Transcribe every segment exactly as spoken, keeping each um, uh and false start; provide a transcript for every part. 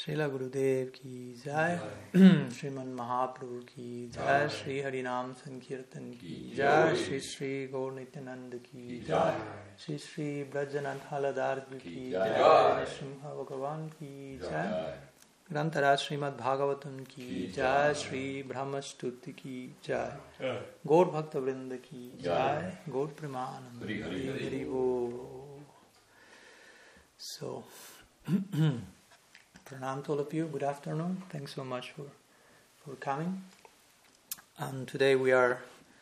Srila Gurudev ki jai, Sriman Mahaprabhu ki jai, Sri Harinam Sankirtan ki jai, Sri Sri Gaur Nityananda ki jai, Sri Sri Brajanath Haladar ki jai, Nrsimha Bhagavan ki jai, Grantharaj Srimad Bhagavatam ki jai, Sri Brahmastuti ki jai, Gaur Bhakta Vrinda ki jai, Gaur Premanand Hari Hari Bol. So, Pranam to all of you. Good afternoon. Thanks so much for, for coming. And today we are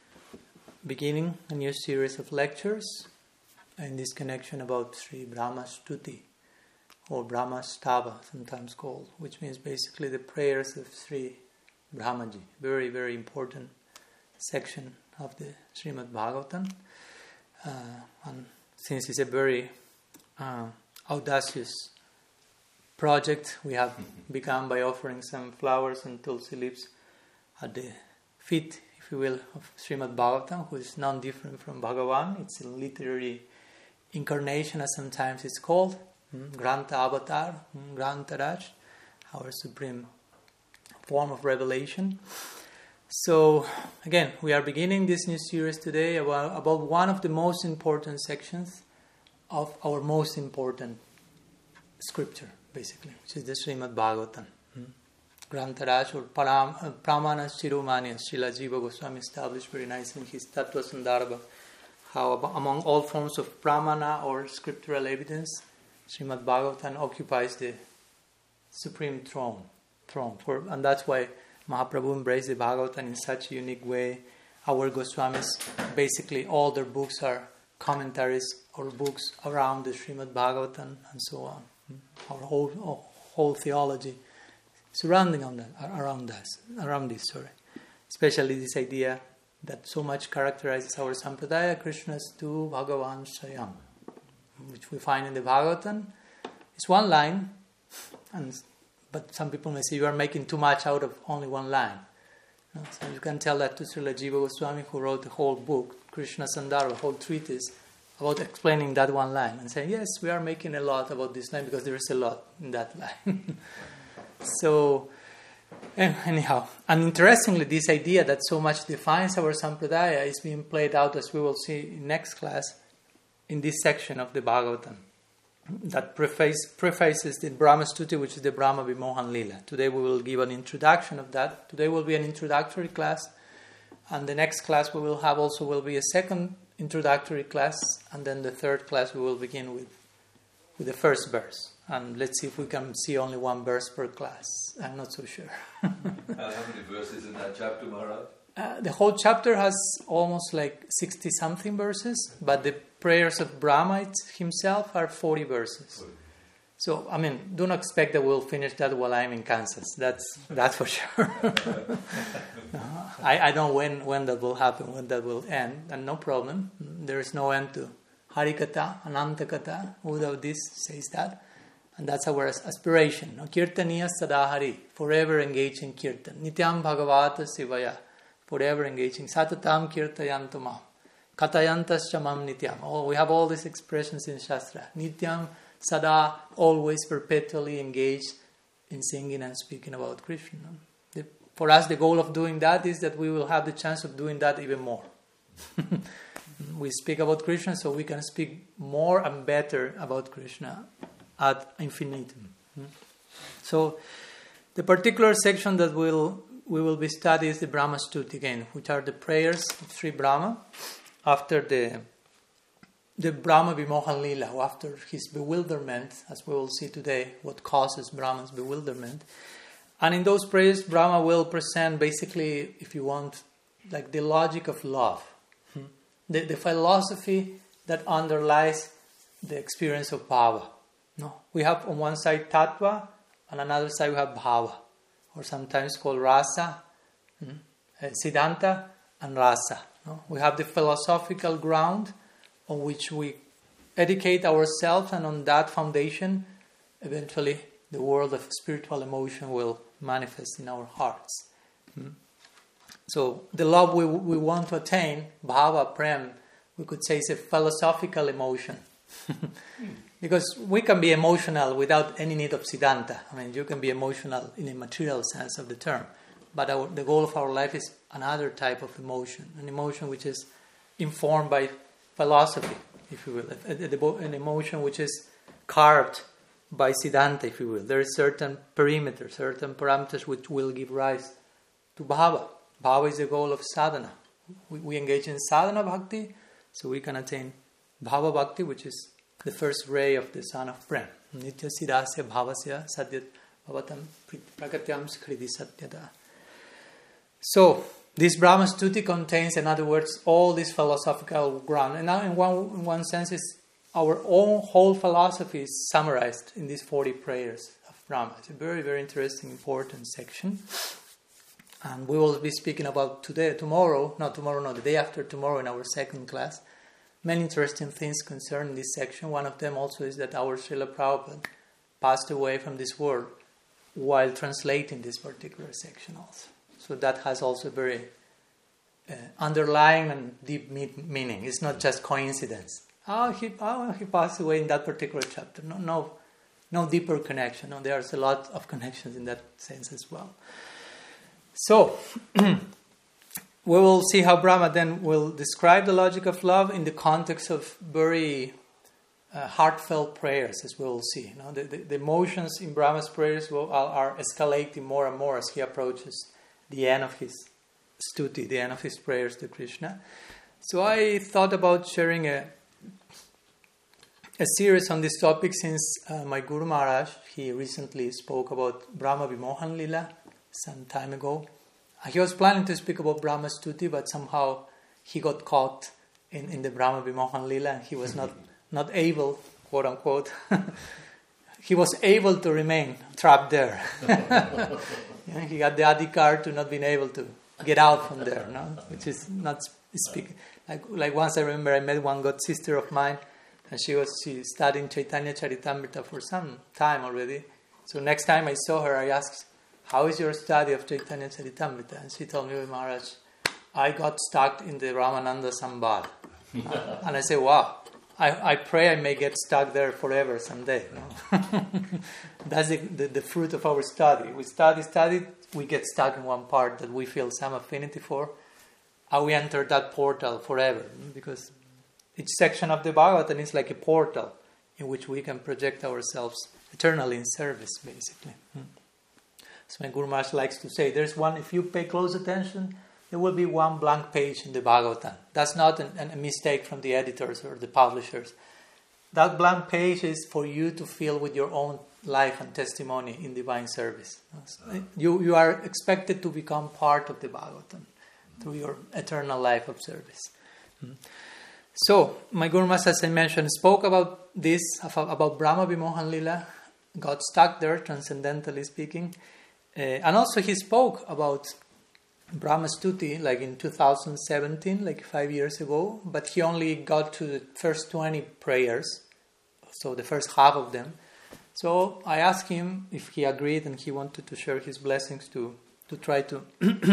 beginning a new series of lectures in this connection about Sri Brahma Stuti, or Brahma Stava, sometimes called, which means basically the prayers of Sri Brahmaji. Very, very important section of the Srimad Bhagavatam. Uh, and since it's a very uh, audacious project, we have begun by offering some flowers and tulsi leaves at the feet, if you will, of Srimad Bhagavatam, who is none different from Bhagavan. It's a literary incarnation, as sometimes it's called, mm, Grantha Avatar, mm, Grantharaj, our supreme form of revelation. So, again, we are beginning this new series today about, about one of the most important sections of our most important scripture, basically, which is the Srimad Bhagavatam. Hmm? Grantharaj or Param, uh, Pramana Shiromani, Srila Jiva Goswami established very nice in his Tattva Sandarbha, how among all forms of Pramana or scriptural evidence, Srimad Bhagavatam occupies the supreme throne. throne for, and that's why Mahaprabhu embraced the Bhagavatam in such a unique way. Our Goswamis, basically all their books are commentaries or books around the Srimad Bhagavatam and so on. Our whole oh, whole theology surrounding on that, around us, around this, sorry. Especially this idea that so much characterizes our Sampradaya, Krishna's tu Bhagavan Swayam, which we find in the Bhagavatam. It's one line, and but some people may say you are making too much out of only one line. You know, so you can tell that to Srila Jiva Goswami, who wrote the whole book, Krishna Sandarbha, whole treatise, about explaining that one line and saying, yes, we are making a lot about this line because there is a lot in that line. So, anyhow, and interestingly, this idea that so much defines our Sampradaya is being played out, as we will see in next class, in this section of the Bhagavatam that preface, prefaces the Brahma Stuti, which is the Brahma Vimohan Lila. Today we will give an introduction of that. Today will be an introductory class, and the next class we will have also will be a second introductory class, and then the third class we will begin with with the first verse. And let's see if we can see only one verse per class. I'm not so sure. uh, how many verses in that chapter, Maharaj? Uh, the whole chapter has almost like sixty-something verses, but the prayers of Brahma himself are forty verses. forty. So, I mean, do not expect that we'll finish that while I'm in Kansas. That's that's for sure. no, I, I don't know when, when that will happen, when that will end, and no problem. There is no end to Harikata, Anantakata. Uddhav this says that. And that's our aspiration. No? Kirtaniya Sadahari, forever engaged in Kirtan. Nityam Bhagavata Sivaya, forever engaging. Satatam Kirtayantamam. Katayantascha mam Nityam. Oh, we have all these expressions in Shastra. Nityam Sada, always perpetually engaged in singing and speaking about Krishna. The, for us, the goal of doing that is that we will have the chance of doing that even more. We speak about Krishna, so we can speak more and better about Krishna ad infinitum. So, the particular section that we'll, we will be studying is the Brahma Stuti again, which are the prayers of Sri Brahma after the the Brahma Vimohan Lila, after his bewilderment, as we will see today, what causes Brahma's bewilderment. And in those prayers, Brahma will present basically, if you want, like the logic of love. Hmm. The, the philosophy that underlies the experience of bhava. No? We have on one side tattva, on another side we have bhava, or sometimes called rasa, hmm, siddhanta, and rasa. No? We have the philosophical ground on which we educate ourselves, and on that foundation, eventually the world of spiritual emotion will manifest in our hearts. Hmm? So the love we we want to attain, bhava, prem, we could say is a philosophical emotion. Because we can be emotional without any need of Siddhanta. I mean, you can be emotional in a material sense of the term. But our, the goal of our life is another type of emotion, an emotion which is informed by philosophy, if you will, an emotion which is carved by Siddhanta, if you will. There is certain perimeters, certain parameters which will give rise to bhava. Bhava is the goal of sadhana. We, we engage in sadhana bhakti, so we can attain bhava bhakti, which is the first ray of the sun of Prem. Nitya siddhasya bhavasya sadyat bhavatam prakatyam skriti satyada. So, this Brahma Stuti contains, in other words, all this philosophical ground. And now, in one, in one sense, is our own whole philosophy is summarized in these forty prayers of Brahma. It's a very, very interesting, important section. And we will be speaking about today, tomorrow, not tomorrow, no, the day after tomorrow in our second class. Many interesting things concerning this section. One of them also is that our Srila Prabhupada passed away from this world while translating this particular section also. So that has also very uh, underlying and deep me- meaning. It's not just coincidence. Oh he, oh, he passed away in that particular chapter. No, no, no deeper connection. No, there's a lot of connections in that sense as well. So, we will see how Brahma then will describe the logic of love in the context of very uh, heartfelt prayers, as we will see. You know, the, the, the emotions in Brahma's prayers will, are, are escalating more and more as he approaches the end of his stuti, the end of his prayers to Krishna. So I thought about sharing a a series on this topic since uh, my Guru Maharaj, he recently spoke about Brahma Vimohan Lila some time ago. Uh, he was planning to speak about Brahma Stuti, but somehow he got caught in, in the Brahma Vimohan Lila and he was not, not able, quote unquote, he was able to remain trapped there. You know, he got the adhikar to not being able to get out from there, no? Which is not speaking. Like, like once I remember I met one god sister of mine, and she was she studying Chaitanya Charitamrita for some time already. So next time I saw her, I asked, "How is your study of Chaitanya Charitamrita?" And she told me, "Maharaj, I got stuck in the Ramananda Sambad." uh, and I said, "Wow, I, I pray I may get stuck there forever someday." No? That's the, the, the fruit of our study. We study, study, we get stuck in one part that we feel some affinity for, and we enter that portal forever. Because each section of the Bhagavatam is like a portal in which we can project ourselves eternally in service, basically. So my Guru Maharaj likes to say, there's one, if you pay close attention, there will be one blank page in the Bhagavatam. That's not an, an, a mistake from the editors or the publishers. That blank page is for you to fill with your own life and testimony in divine service. You, you are expected to become part of the Bhagavatam through your eternal life of service. Mm. So, my Guru Maharaj, as I mentioned, spoke about this, about Brahma Vimohan Lila, got stuck there, transcendentally speaking. Uh, and also he spoke about Brahma Stuti, like in two thousand seventeen, like five years ago, but he only got to the first twenty prayers, so the first half of them. So I asked him if he agreed and he wanted to share his blessings to, to try to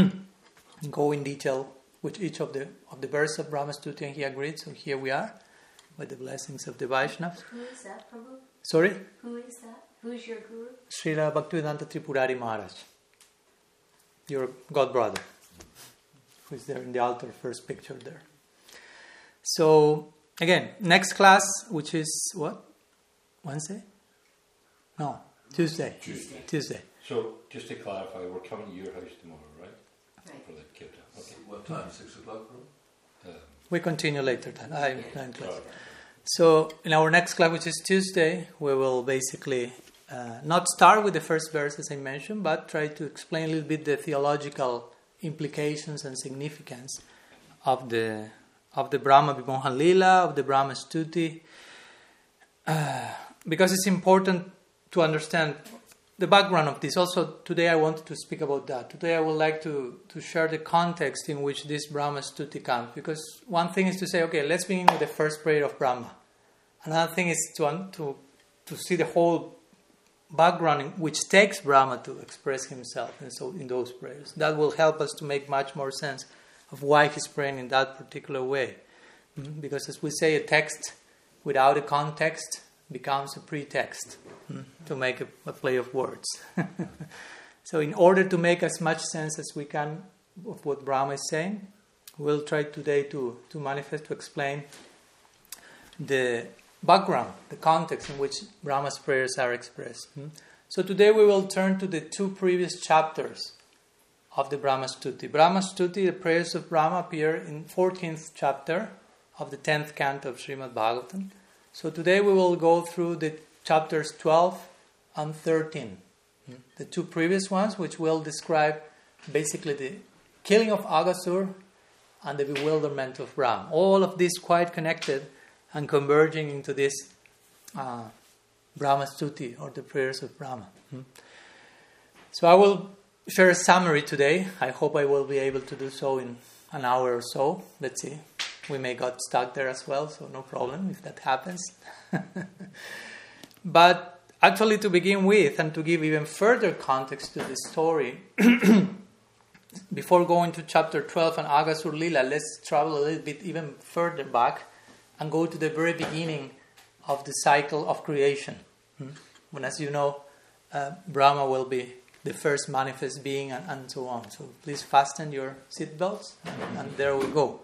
go in detail with each of the of the verses of Brahma Stuti, and he agreed. So here we are, with the blessings of the Vaishnavas. Who is that, Prabhu? Sorry? Who is that? Who is your guru? Srila Bhaktivedanta Tripurari Maharaj, your god brother, who is there in the altar, first picture there. So, again, next class, which is what? Wednesday? No, Tuesday. Tuesday. Tuesday. So, just to clarify, we're coming to your house tomorrow, right? Right. For the kirtan. Okay. What time? Six o'clock, bro? Um, We continue later then. I'm in class. sorry. So, in our next class, which is Tuesday, we will basically uh, not start with the first verse, as I mentioned, but try to explain a little bit the theological implications and significance of the of the Brahma Vimohan Lila, of the Brahma Stuti, uh, because it's important to understand the background of this. Also, today I wanted to speak about that. Today I would like to, to share the context in which this Brahma Stuti comes, because one thing is to say, okay, let's begin with the first prayer of Brahma. Another thing is to to to see the whole background in which takes Brahma to express himself, and so in those prayers. That will help us to make much more sense of why he's praying in that particular way. Mm-hmm. Because as we say, a text without a context becomes a pretext hmm, to make a, a play of words. So in order to make as much sense as we can of what Brahma is saying, we'll try today to, to manifest, to explain the background, the context in which Brahma's prayers are expressed. Hmm? So today we will turn to the two previous chapters of the Brahma Stuti. Brahma Stuti, the prayers of Brahma, appear in fourteenth chapter of the tenth canto of Srimad Bhagavatam. So today we will go through the chapters twelve and thirteen. The two previous ones, which will describe basically the killing of Aghasur and the bewilderment of Brahma. All of this quite connected and converging into this uh, Brahma Stuti, or the prayers of Brahma. Hmm. So I will share a summary today. I hope I will be able to do so in an hour or so. Let's see. We may get stuck there as well, so no problem if that happens. But actually, to begin with, and to give even further context to this story, before going to chapter twelve and Aghasur Lila, let's travel a little bit even further back and go to the very beginning of the cycle of creation. Hmm? When, as you know, uh, Brahma will be the first manifest being, and, and so on. So please fasten your seatbelts, and, and there we go.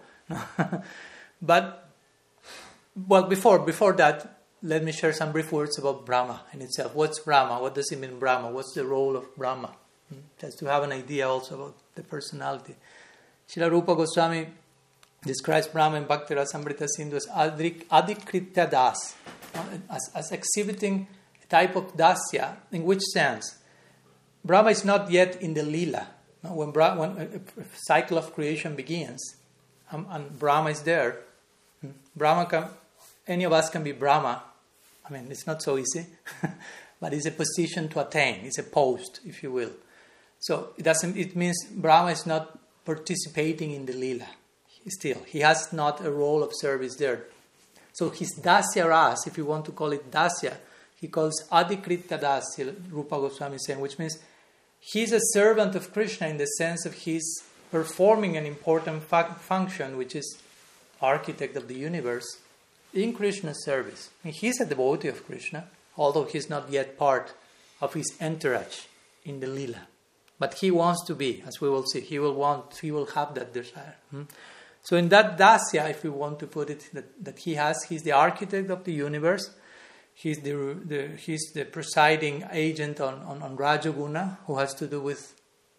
But, well, before before that, let me share some brief words about Brahma in itself. What's Brahma? What does it mean, Brahma? What's the role of Brahma? Hmm? Just to have an idea also about the personality. Srila Rupa Goswami describes Brahma in Bhakti Rasamrita Sindhu as Adikritya Das, as, as exhibiting a type of dasya. In which sense? Brahma is not yet in the lila. When, Bra- when a, a cycle of creation begins, um, and Brahma is there, hmm? Brahma can, any of us can be Brahma. I mean, it's not so easy, but it's a position to attain. It's a post, if you will. So it doesn't. It means Brahma is not participating in the lila. Still, he has not a role of service there. So his dasya ras, if you want to call it dasya, he calls adikritya dasya, Rupa Goswami is saying, which means he's a servant of Krishna in the sense of he's performing an important fa- function, which is architect of the universe, in Krishna's service. I mean, he's a devotee of Krishna, although he's not yet part of his entourage in the lila. But he wants to be, as we will see. He will want, he will have that desire. Hmm? So in that dasya, if we want to put it, that, that he has, he's the architect of the universe. He's the, the he's the presiding agent on, on, on Rajaguna, who has to do with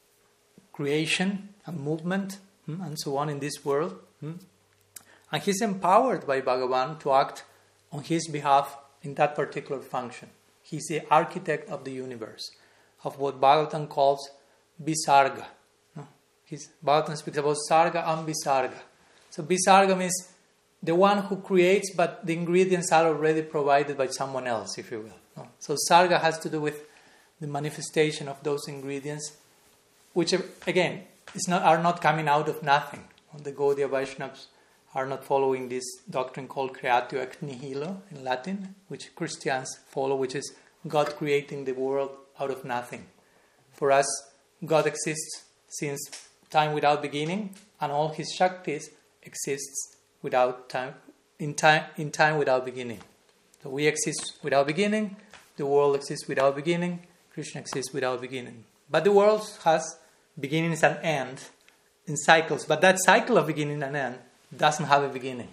creation and movement hmm, and so on in this world. Hmm? And he's empowered by Bhagavan to act on his behalf in that particular function. He's the architect of the universe, of what Bhagavatam calls Visarga. No? His, Bhagavatam speaks about Sarga and Visarga. So Visarga means the one who creates, but the ingredients are already provided by someone else, if you will. No? So Sarga has to do with the manifestation of those ingredients, which again is not, are not coming out of nothing. The Gaudiya Vaishnavas are not following this doctrine called creatio ex nihilo in Latin, which Christians follow, which is God creating the world out of nothing. For us, God exists since time without beginning, and all His Shaktis exists without time, in time, in time without beginning. So we exist without beginning, the world exists without beginning, Krishna exists without beginning. But the world has beginnings and ends in cycles, but that cycle of beginning and end doesn't have a beginning.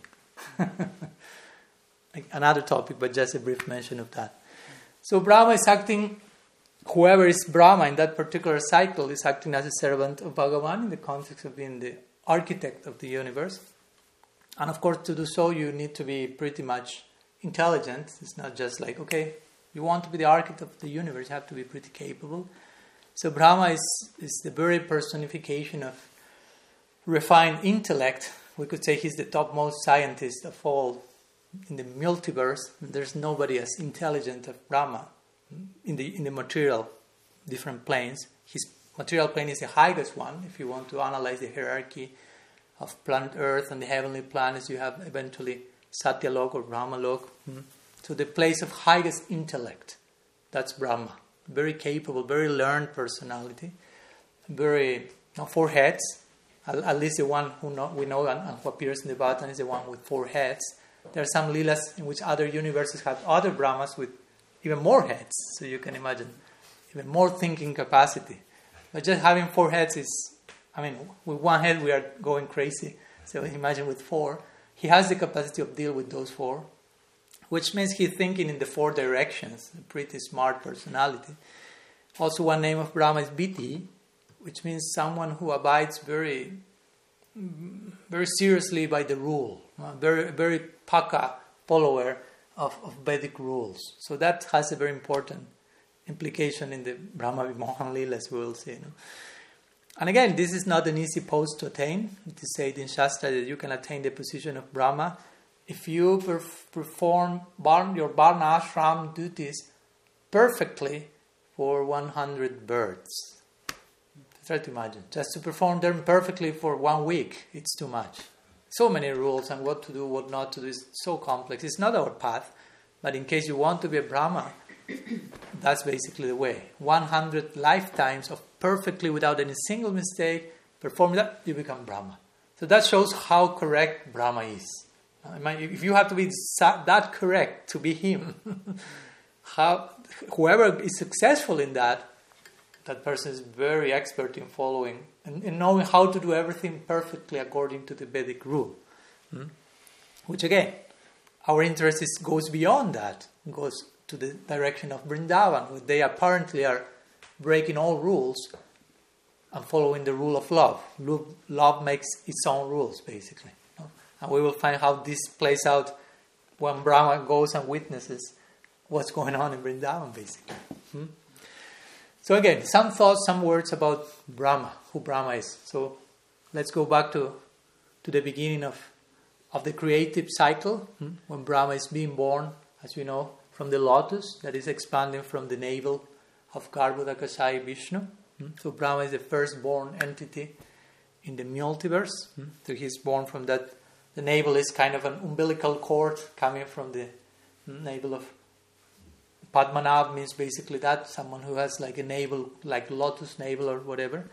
Another topic, but just a brief mention of that. So Brahma is acting, whoever is Brahma in that particular cycle is acting as a servant of Bhagavan in the context of being the architect of the universe. And of course, to do so, you need to be pretty much intelligent. It's not just like, okay, you want to be the architect of the universe, you have to be pretty capable. So Brahma is, is the very personification of refined intellect. We could say he's the topmost scientist of all in the multiverse. There's nobody as intelligent as Brahma in the in the material different planes. His material plane is the highest one. If you want to analyze the hierarchy of planet Earth and the heavenly planets, you have eventually Satyalok or Brahmalok. So the place of highest intellect, that's Brahma. Very capable, very learned personality. Very, no, four heads. At least the one who know, we know and, and who appears in the Bhagavatam is the one with four heads. there are some Leelas in which other universes have other Brahmas with even more heads. So you can imagine, even more thinking capacity. But just having four heads is, I mean, with one head we are going crazy. So imagine with four. He has the capacity of deal with those four, which means he's thinking in the four directions. A pretty smart personality. Also, one name of Brahma is Biti, which means someone who abides very, very seriously by the rule. Uh, very, very paka follower of, of Vedic rules. So that has a very important implication in the Brahma Vimohan Leela, as we will see. You know? And again, this is not an easy post to attain. It is said in Shastra that you can attain the position of Brahma if you perf- perform barn, your Varna Ashram duties perfectly for one hundred births. Try to imagine. Just to perform them perfectly for one week, it's too much. So many rules and what to do, what not to do is so complex. It's not our path, but in case you want to be a Brahma, that's basically the way. one hundred lifetimes of perfectly, without any single mistake, perform that, you become Brahma. So that shows how correct Brahma is. I mean, if you have to be that correct to be him, how whoever is successful in that, that person is very expert in following and in knowing how to do everything perfectly according to the Vedic rule. Hmm? Which again, our interest is, goes beyond that, goes to the direction of Vrindavan, where they apparently are breaking all rules and following the rule of love. Love, love makes its own rules, basically. You know? And we will find how this plays out when Brahma goes and witnesses what's going on in Vrindavan, basically. Hmm? So again, some thoughts, some words about Brahma, who Brahma is. So let's go back to, to the beginning of, of the creative cycle, hmm? when Brahma is being born, as we know, from the lotus that is expanding from the navel of Garbhodakashayi Vishnu. Hmm? So Brahma is the firstborn entity in the multiverse. Hmm? So he's born from that. The navel is kind of an umbilical cord coming from the navel of Padmanabh, means basically that, someone who has like a navel, like lotus navel or whatever.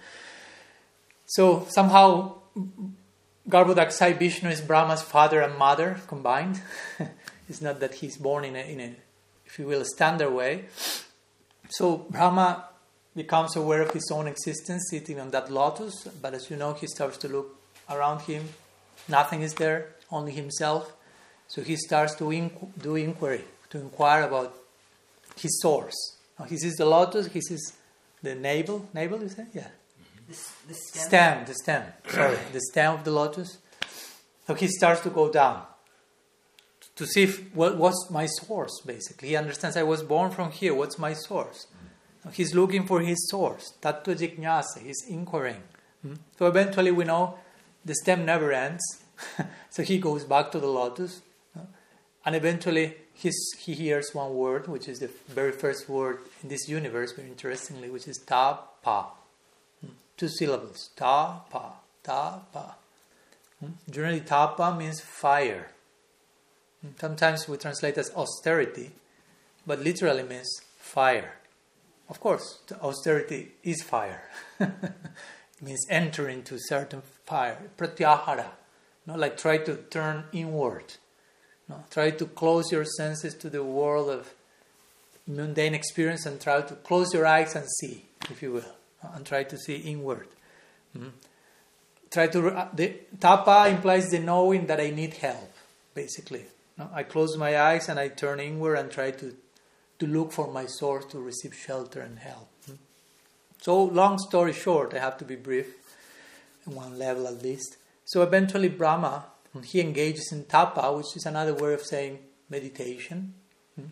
So somehow Garbhodakashayi Vishnu is Brahma's father and mother combined. It's not that he's born in a, in a, if you will, a standard way. So Brahma becomes aware of his own existence sitting on that lotus, but as you know, he starts to look around him. Nothing is there, only himself. So he starts to inqu- do inquiry, to inquire about his source. Now he sees the lotus, he sees the navel. Navel, you say? Yeah. The, the stem? Stem, the stem. Sorry, the stem of the lotus. So he starts to go down to see if, what, what's my source, basically. He understands I was born from here. What's my source? Now he's looking for his source. Tattva Jijñāsa. He's inquiring. Hmm? So eventually we know the stem never ends. So he goes back to the lotus. Uh, and eventually he's, he hears one word, which is the very first word in this universe, very interestingly, which is Ta-pa. Hmm? Two syllables. Ta-pa. Ta-pa. Hmm? Generally, Ta-pa means fire. Sometimes we translate as austerity, but literally means fire. Of course, the austerity is fire. It means enter into certain fire. Pratyahara. No, like try to turn inward. No, try to close your senses to the world of mundane experience and try to close your eyes and see, if you will, and try to see inward. Mm-hmm. Try to. Uh, the tapa implies the knowing that I need help, basically. No? I close my eyes and I turn inward and try to, to look for my source to receive shelter and help. Hmm? So, long story short, I have to be brief, on one level at least. So eventually Brahma, he engages in tapa, which is another way of saying meditation. Hmm?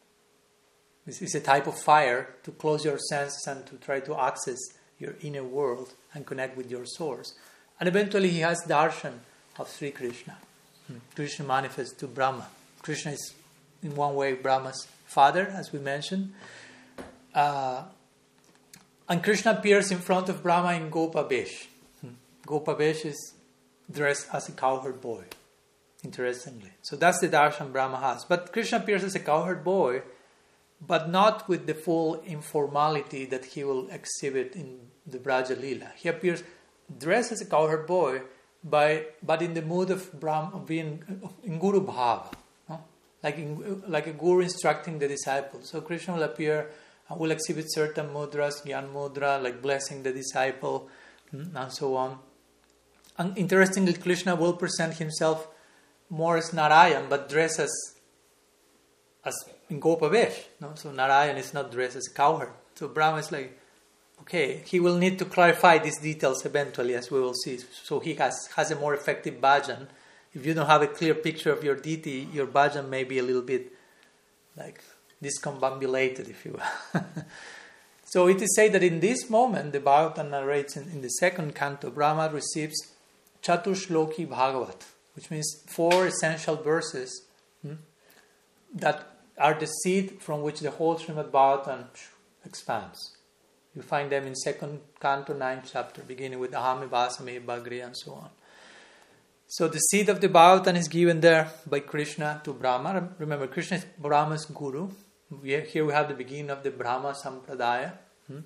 This is a type of fire to close your senses and to try to access your inner world and connect with your source. And eventually he has darshan of Sri Krishna. Krishna manifests to Brahma. Krishna is, in one way, Brahma's father, as we mentioned. Uh, and Krishna appears in front of Brahma in Gopa Vesh. Hmm. Gopa Vesh is dressed as a cowherd boy, interestingly. So that's the darshan Brahma has. But Krishna appears as a cowherd boy, but not with the full informality that he will exhibit in the Braja Leela. He appears dressed as a cowherd boy, by but in the mood of Brahma, of being in Guru Bhava, no? like in, like a guru instructing the disciple. So Krishna will appear and will exhibit certain mudras, Gyan mudra, like blessing the disciple, and so on. And interestingly, Krishna will present himself more as Narayan, but dressed as as in Gopavesh. No? So Narayan is not dressed as a cowherd. So Brahma is like, okay, he will need to clarify these details eventually, as we will see. So he has, has a more effective bhajan. If you don't have a clear picture of your deity, your bhajan may be a little bit like discombobulated, if you will. So it is said that in this moment, the Bhagavatam narrates in, in the second canto, Brahma receives Chaturshloki Bhagavat, which means four essential verses hmm, that are the seed from which the whole Srimad Bhagavatam expands. You find them in second canto, ninth chapter, beginning with Ahami Vasami Bagri and so on. So the seed of the Bhagavatam is given there by Krishna to Brahma. Remember, Krishna is Brahma's guru. We are, here we have the beginning of the Brahma Sampradaya. Hmm?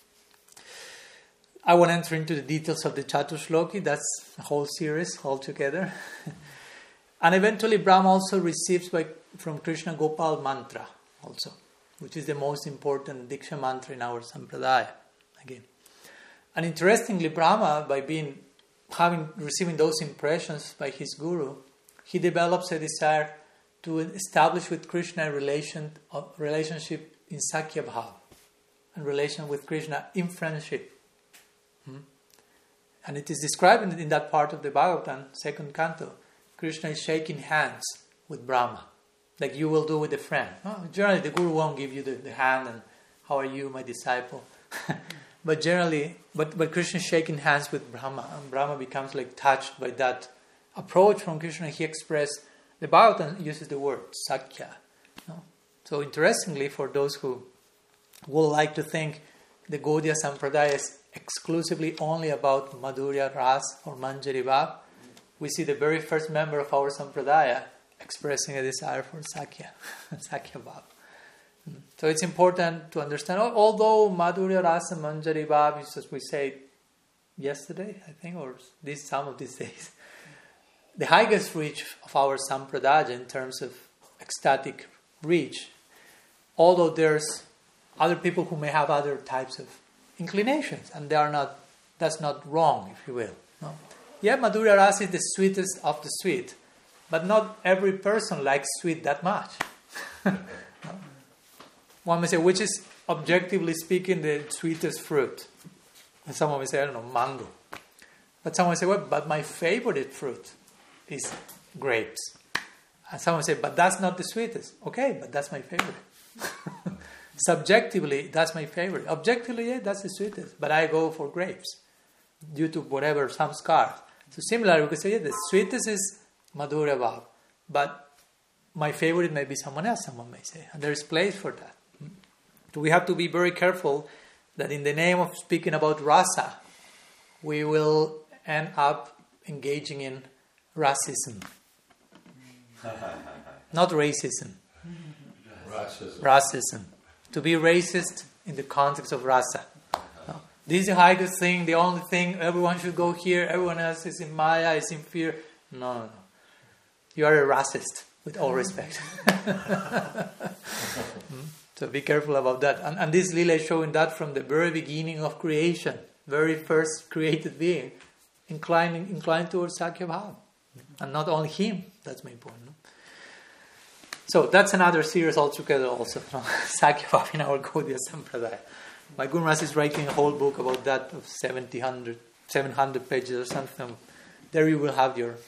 I won't enter into the details of the Chaturshloki. That's a whole series altogether. And eventually Brahma also receives by, from Krishna Gopal mantra also, which is the most important Diksha mantra in our Sampradaya. Again. And interestingly, Brahma, by being having receiving those impressions by his guru, he develops a desire to establish with Krishna a relation, a relationship in Sakya Bhava, and relation with Krishna in friendship. Hmm? And it is described in, in that part of the Bhagavatam, second canto. Krishna is shaking hands with Brahma, like you will do with a friend. Oh, generally, the guru won't give you the, the hand and how are you, my disciple? But generally, but, but Krishna is shaking hands with Brahma, and Brahma becomes like touched by that approach from Krishna. He expressed, the Bhagavatam uses the word Sakya. No? So interestingly, for those who would like to think the Gaudiya Sampradaya is exclusively only about Madhurya Ras or Manjari Bhav, we see the very first member of our Sampradaya expressing a desire for Sakya, Sakya Bhav. So it's important to understand, although Madhurya Rasa Manjari Bhav is, as we said yesterday, I think, or this some of these days, the highest reach of our Sampradaya in terms of ecstatic reach, although there's other people who may have other types of inclinations, and they are not, that's not wrong, if you will. No? Yeah, Madhurya Rasa is the sweetest of the sweet, but not every person likes sweet that much. No? One may say, which is, objectively speaking, the sweetest fruit? And someone may say, I don't know, mango. But someone may say, well, but my favorite fruit is grapes. And someone may say, but that's not the sweetest. Okay, but that's my favorite. Subjectively, that's my favorite. Objectively, yeah, that's the sweetest. But I go for grapes due to whatever, some scar. So similarly, we could say, yeah, the sweetest is Madhurya Bhav. But my favorite may be someone else, someone may say. And there is place for that. So we have to be very careful that in the name of speaking about rasa, we will end up engaging in racism. Not racism. Racism. Racism. To be racist in the context of rasa. No. This is the highest thing, the only thing, everyone should go here, everyone else is in Maya, is in fear. No, no, no. You are a racist, with all respect. So be careful about that. And, and this Leela is showing that from the very beginning of creation, very first created being, inclining inclined towards Sakya Bhava. And not only him, that's my point. No? So that's another series altogether also. No? Sakya Bhava in our Gaudiya Sampradaya. My Guru Maharaj is writing a whole book about that of seven hundred pages or something. There you will have your,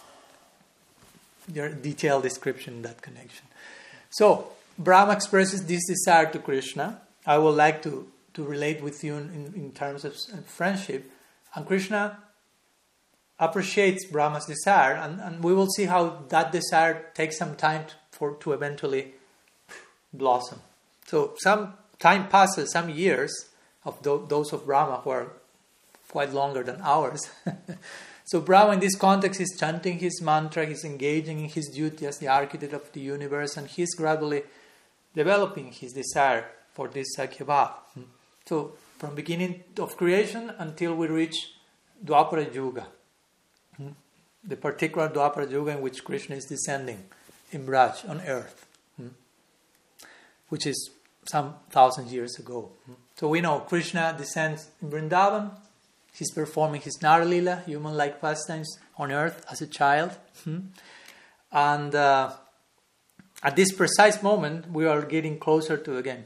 your detailed description in that connection. So, Brahma expresses this desire to Krishna. I would like to, to relate with you in, in terms of friendship. And Krishna appreciates Brahma's desire, and, and we will see how that desire takes some time to, for to eventually blossom. So some time passes, some years of th- those of Brahma who are quite longer than ours. So Brahma in this context is chanting his mantra, he's engaging in his duty as the architect of the universe, and he's gradually developing his desire for this Sakya Bhava. So from beginning of creation until we reach Dwapara Yuga. Hmm? The particular Dwapara Yuga in which Krishna is descending in Braj on earth, hmm? which is some thousand years ago. Hmm? So we know Krishna descends in Vrindavan. He's performing his Naralila, human-like pastimes on earth as a child. Hmm? And uh, at this precise moment, we are getting closer to, again,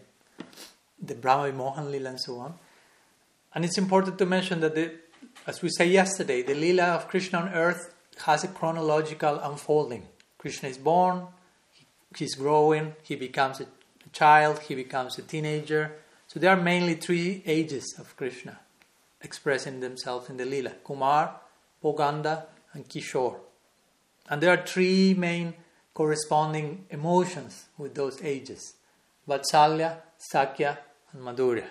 the Brahma Vimohan Lila and so on. And it's important to mention that, the, as we said yesterday, the Lila of Krishna on earth has a chronological unfolding. Krishna is born, he, he's growing, he becomes a, a child, he becomes a teenager. So there are mainly three ages of Krishna expressing themselves in the Lila: Kumar, Poganda, and Kishore. And there are three main corresponding emotions with those ages: Vatsalya, Sakya, and Madhurya.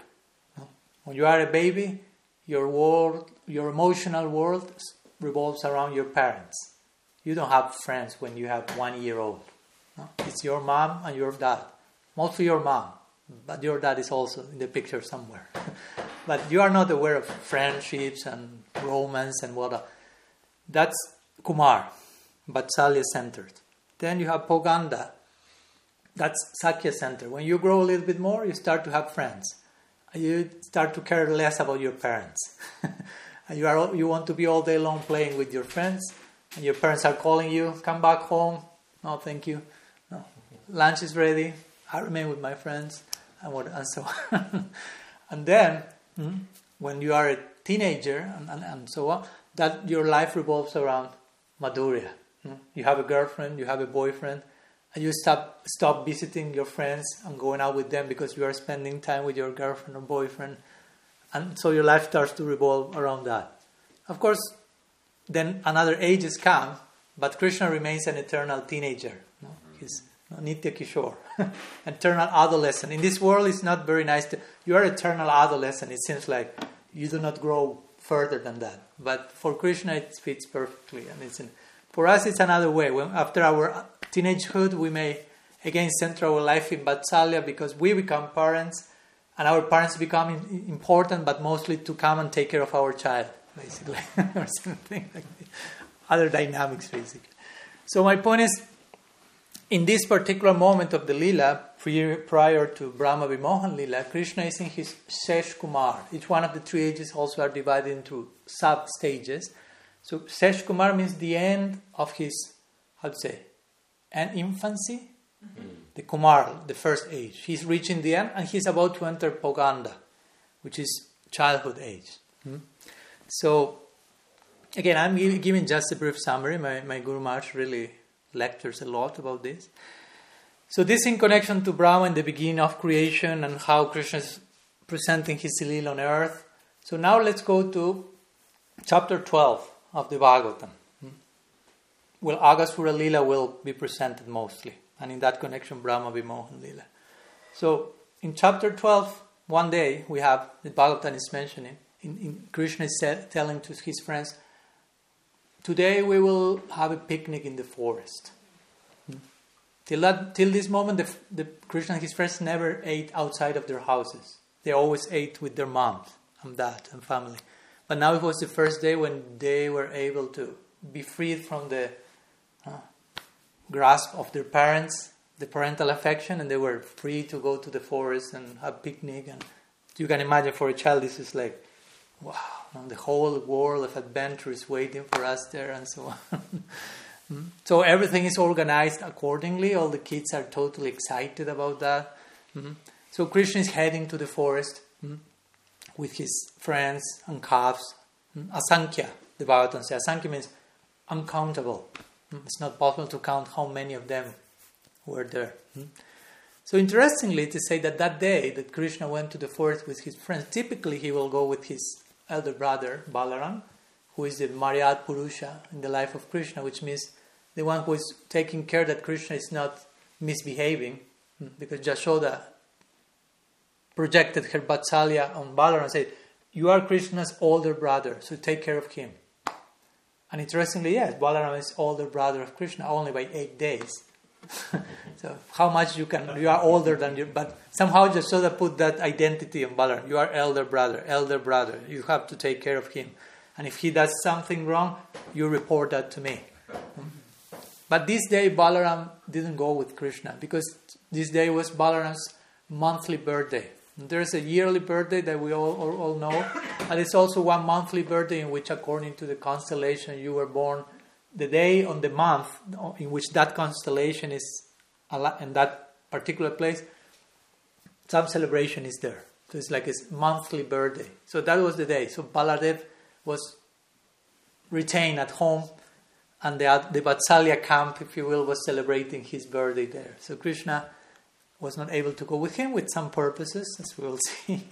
When you are a baby, your world, your emotional world revolves around your parents. You don't have friends when you have one year old. No? It's your mom and your dad. Mostly your mom, but your dad is also in the picture somewhere. But you are not aware of friendships and romance and what. That's Kumar, Vatsalya centered. Then you have Poganda. That's Sakya centered. When you grow a little bit more, you start to have friends. You start to care less about your parents. And you are you want to be all day long playing with your friends, and your parents are calling you, come back home. No, thank you. No. Lunch is ready. I remain with my friends, and what and so on. And then, mm, when you are a teenager and, and, and so on, that your life revolves around Madhurya. Mm. You have a girlfriend, you have a boyfriend, and you stop stop visiting your friends and going out with them because you are spending time with your girlfriend or boyfriend. And so your life starts to revolve around that. Of course, then another ages come, but Krishna remains an eternal teenager. No? He's Nitya Kishore, eternal adolescent. In this world, it's not very nice to... You are eternal adolescent. It seems like you do not grow further than that. But for Krishna, it fits perfectly. And it's in, for us, it's another way. When, after our teenagehood, we may again center our life in Vatsalya because we become parents, and our parents become in, important, but mostly to come and take care of our child, basically, or something like that. Other dynamics, basically. So my point is, in this particular moment of the Lila, prior to Brahma Vimohan Lila, Krishna is in his Sesh Kumar. Each one of the three ages also are divided into sub-stages. So Sesh Kumar means the end of his, how to say, an infancy. Mm-hmm. The Kumar, the first age. He's reaching the end and he's about to enter Poganda, which is childhood age. Hmm? So, again, I'm giving just a brief summary. My, my Guru Maharaj really lectures a lot about this. So this in connection to Brahma in the beginning of creation and how Krishna is presenting his Lila on earth. So now let's go to chapter twelve of the Bhagavatam. Hmm? Well, Agasura Lila will be presented mostly. And in that connection, Brahma Vimohan Lila. So, in chapter twelve, one day, we have, the Bhagavatam is mentioning, in, in Krishna is telling to his friends, today we will have a picnic in the forest. Hmm? Till that, till this moment, the, the Krishna and his friends never ate outside of their houses. They always ate with their moms and dad and family. But now it was the first day when they were able to be freed from the uh, grasp of their parents, the parental affection, and they were free to go to the forest and have picnic. And you can imagine for a child this is like, wow, the whole world of adventure is waiting for us there and so on. So everything is organized accordingly. All the kids are totally excited about that. Mm-hmm. So Krishna is heading to the forest mm-hmm, with his friends and calves. Mm-hmm. Asankhya, the Bhagavatam says. Asankhya means uncountable. It's not possible to count how many of them were there. So interestingly to say that that day that Krishna went to the forest with his friends, typically he will go with his elder brother Balaram, who is the Maryad Purusha in the life of Krishna, which means the one who is taking care that Krishna is not misbehaving, because Jashoda projected her Vatsalya on Balaram and said, you are Krishna's older brother, so take care of him. And interestingly, yes, Balaram is older brother of Krishna only by eight days. So how much you can, you are older than you, but somehow Jashoda put that identity on Balaram. You are elder brother, elder brother. You have to take care of him. And if he does something wrong, you report that to me. But this day Balaram didn't go with Krishna because this day was Balaram's monthly birthday. There's a yearly birthday that we all, all, all know, and it's also one monthly birthday in which, according to the constellation, you were born. The day on the month in which that constellation is in that particular place, some celebration is there. So it's like his monthly birthday. So that was the day. So Baladev was retained at home, and the, the Vatsalya camp, if you will, was celebrating his birthday there. So Krishna was not able to go with him with some purposes, as we will see.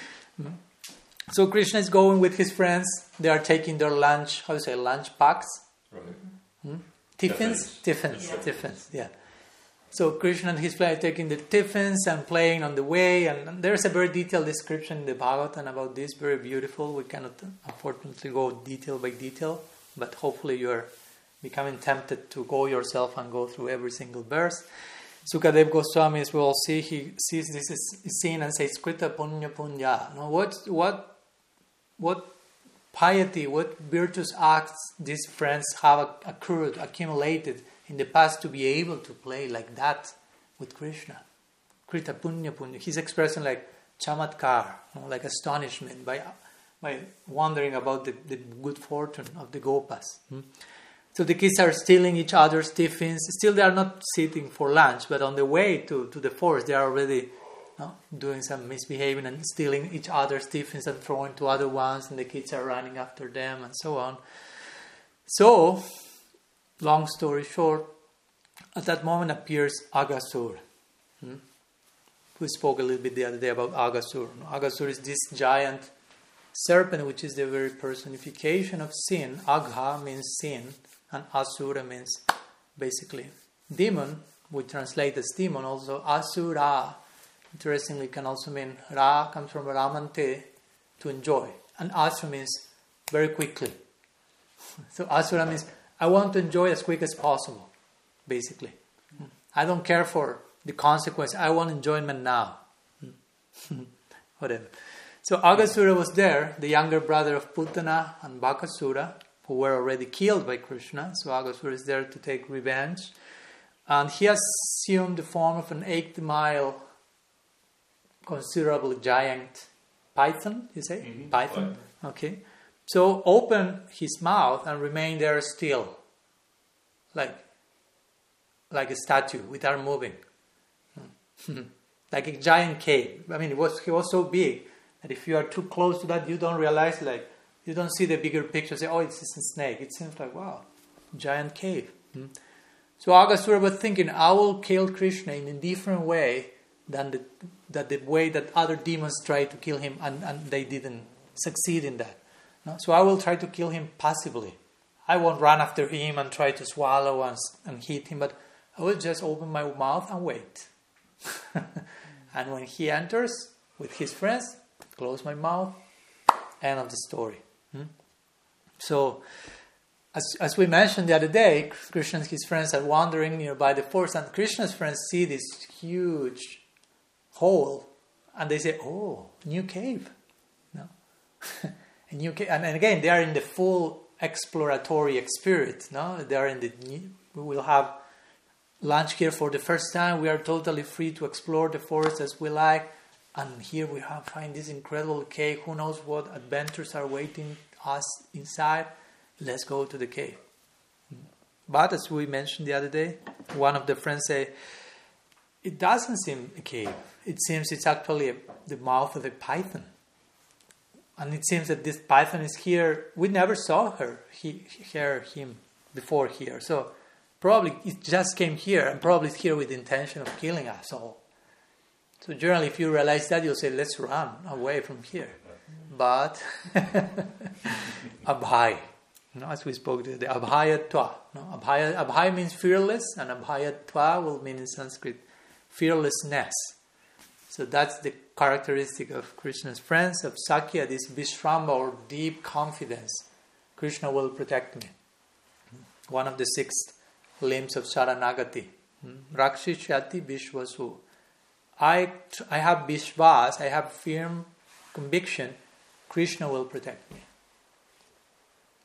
So Krishna is going with his friends. They are taking their lunch, how do you say, lunch packs? Right. Hmm? Tiffins? Tiffins, Yeah. tiffins, yeah. So Krishna and his friends are taking the tiffins and playing on the way. And there's a very detailed description in the Bhagavatam about this, very beautiful. We cannot, unfortunately, go detail by detail, but hopefully you are becoming tempted to go yourself and go through every single verse. Sukadev Goswami, as we all see, he sees this is seen and says, Krita punya punya. Now, what, what, what piety, what virtuous acts these friends have accrued, accumulated in the past to be able to play like that with Krishna. Krita punya punya. He's expressing like chamatkar, you know, like astonishment by by wondering about the, the good fortune of the gopas. Hmm? So the kids are stealing each other's tiffins. Still, they are not sitting for lunch, but on the way to, to the forest, they are already you know, doing some misbehaving and stealing each other's tiffins and throwing to other ones, and the kids are running after them and so on. So, long story short, at that moment appears Aghasur. Hmm? We spoke a little bit the other day about Aghasur. Aghasur is this giant serpent, which is the very personification of sin. Agha means sin, and Asura means basically demon. We translate as demon. Also Asura, interestingly, can also mean Ra comes from Ramante, to enjoy, and Asura means very quickly. So Asura means I want to enjoy as quick as possible, basically. I don't care for the consequence. I want enjoyment now. Whatever. So Aghasura was there, the younger brother of Putana and Bakasura, who were already killed by Krishna. So Aghasura is there to take revenge. And he assumed the form of an eight-mile considerable giant python, you say? Mm-hmm. Python. Okay. So open his mouth and remain there still, like, like a statue without moving. Like a giant cave. I mean, it was he was so big that if you are too close to that, you don't realize, like, you don't see the bigger picture. Say, oh, it's just a snake. It seems like, wow, giant cave. Hmm? So Aghasura was thinking, I will kill Krishna in a different way than the, that the way that other demons tried to kill him, and, and they didn't succeed in that. No? So I will try to kill him passively. I won't run after him and try to swallow and, and hit him, but I will just open my mouth and wait. And when he enters with his friends, close my mouth, end of the story. Hmm? So, as as we mentioned the other day, Krishna and his friends are wandering nearby the forest, and Krishna's friends see this huge hole, and they say, "Oh, new cave." No, a new cave, and, and again, they are in the full exploratory spirit. No, they are in the. We will have lunch here for the first time. We are totally free to explore the forest as we like. And here we have find this incredible cave. Who knows what adventures are waiting us inside? Let's go to the cave. But as we mentioned the other day, one of the friends said, it doesn't seem a cave. It seems it's actually a, the mouth of a python. And it seems that this python is here. We never saw her, he, her, him before here. So probably it just came here, and probably it's here with the intention of killing us all. So generally, if you realize that, you'll say, let's run away from here. But Abhay, you know, as we spoke to the Abhayatva. No? Abhaya, Abhay means fearless, and Abhayatva will mean in Sanskrit fearlessness. So that's the characteristic of Krishna's friends, of Sakya, this Vishramba or deep confidence. Krishna will protect me. One of the six limbs of Sharanagati. Rakshishyati Vishvasu. I, I have Vishvas, I have firm conviction, Krishna will protect me.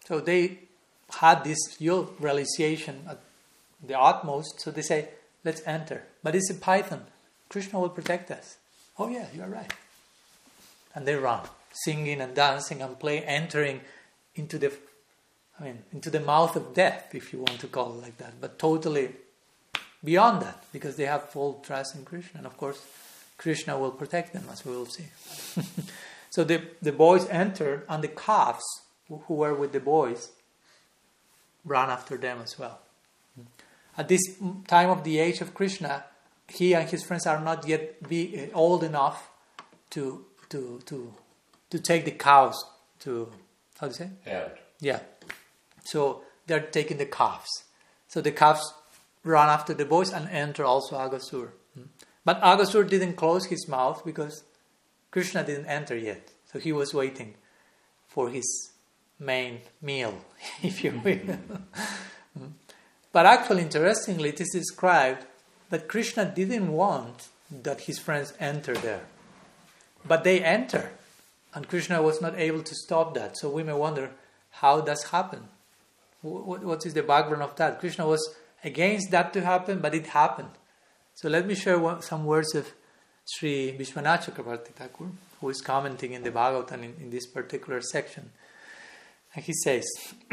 So they had this real realization at the utmost. So they say, let's enter. But it's a python. Krishna will protect us. Oh yeah, you're right. And they run, singing and dancing and play, entering into the, I mean, into the mouth of death, if you want to call it like that. But totally beyond that, because they have full trust in Krishna. And of course, Krishna will protect them, as we will see. So the, the boys enter, and the calves who were with the boys ran after them as well. At this time of the age of Krishna, he and his friends are not yet be old enough to to to to take the cows to, how do you say? Herd. Yeah. So they're taking the calves. So the calves run after the boys and enter also Aghasur. But Aghasur didn't close his mouth because Krishna didn't enter yet. So he was waiting for his main meal, if you will. But actually, interestingly, it is described that Krishna didn't want that his friends enter there. But they enter. And Krishna was not able to stop that. So we may wonder, how does happen? What, what is the background of that? Krishna was against that to happen, but it happened. So let me share one, some words of Sri Vishwanath Chakravarti Thakur, who is commenting in the Bhagavatam in, in this particular section. And he says,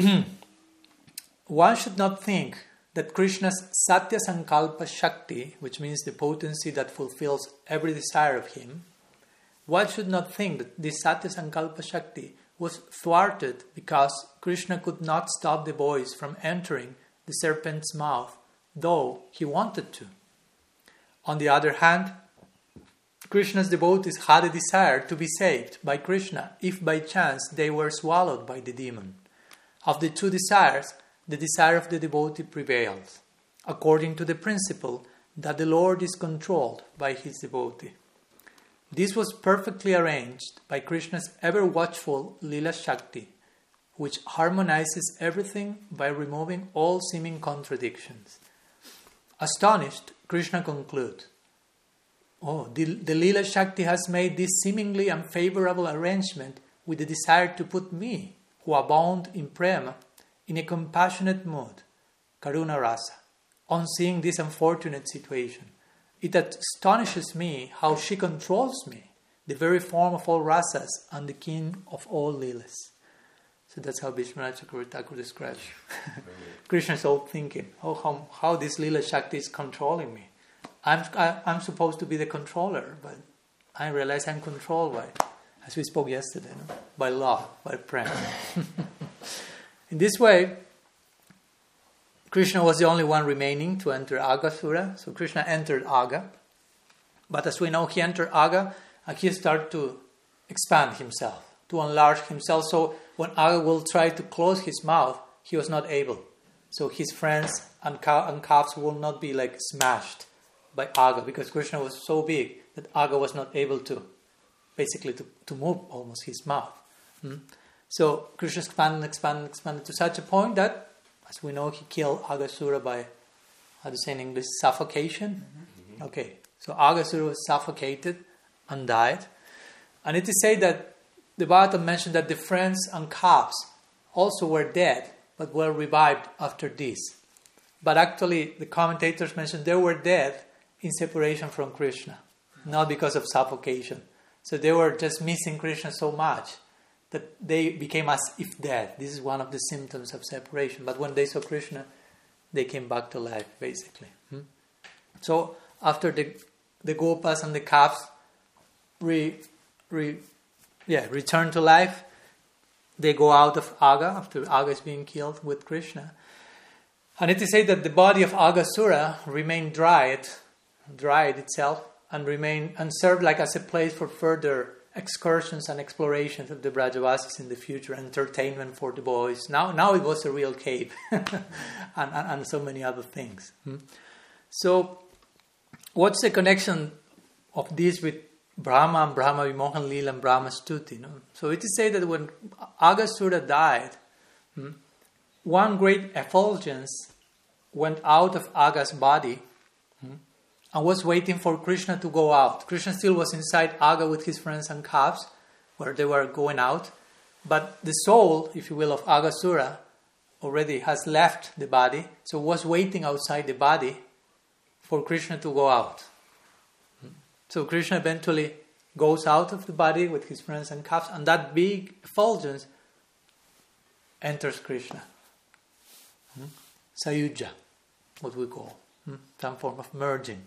one should not think that Krishna's Satya Sankalpa Shakti, which means the potency that fulfills every desire of him, one should not think that this Satya Sankalpa Shakti was thwarted because Krishna could not stop the boys from entering the serpent's mouth, though he wanted to. On the other hand, Krishna's devotees had a desire to be saved by Krishna if by chance they were swallowed by the demon. Of the two desires, the desire of the devotee prevails, according to the principle that the Lord is controlled by his devotee. This was perfectly arranged by Krishna's ever-watchful Lila Shakti, which harmonizes everything by removing all seeming contradictions. Astonished, Krishna concludes, Oh, the, the Lila Shakti has made this seemingly unfavorable arrangement with the desire to put me, who abound in prema, in a compassionate mood, Karuna Rasa, on seeing this unfortunate situation. It astonishes me how she controls me, the very form of all rasas and the king of all lilas. So that's how Vishwanath Chakravarti Thakur describes Krishna's old thinking. Oh, how, how this Lila Shakti is controlling me. I'm I, I'm supposed to be the controller, but I realize I'm controlled by, as we spoke yesterday, no? by love, by prema. In this way, Krishna was the only one remaining to enter Aghasura. So Krishna entered Agha. But as we know, he entered Agha and he started to expand himself, to enlarge himself. So when Agha will try to close his mouth, he was not able. So his friends and, cow- and calves will not be like smashed by Agha, because Krishna was so big that Agha was not able to, basically to, to move almost his mouth. Hmm? So Krishna expanded, expanded, expanded to such a point that, as we know, he killed Aghasura by, how do you say in English, suffocation? Mm-hmm. Okay, so Aghasura was suffocated and died. And it is said that the Bhagavatam mentioned that the friends and calves also were dead, but were revived after this. But actually, the commentators mentioned they were dead in separation from Krishna, not because of suffocation. So they were just missing Krishna so much that they became as if dead. This is one of the symptoms of separation. But when they saw Krishna, they came back to life, basically. Hmm? So after the the gopas and the calves re, re, yeah, return to life, they go out of Agha, after Agha is being killed with Krishna. And it is said that the body of Aghasura remained dried, dried itself, and remained and served like as a place for further excursions and explorations of the Brajavasis in the future, entertainment for the boys. Now now it was a real cave, and, and, and so many other things. Hmm? So what's the connection of this with Brahma and Brahma Vimohan Lila and Brahma Stuti? No? So it is said that when Aghasura died, hmm, one great effulgence went out of Agha's body, hmm, and was waiting for Krishna to go out. Krishna still was inside Agha with his friends and calves, where they were going out. But the soul, if you will, of Aghasura already has left the body, so was waiting outside the body for Krishna to go out. So Krishna eventually goes out of the body with his friends and cups, and that big effulgence enters Krishna. Hmm? Sayuja, what we call hmm? some form of merging.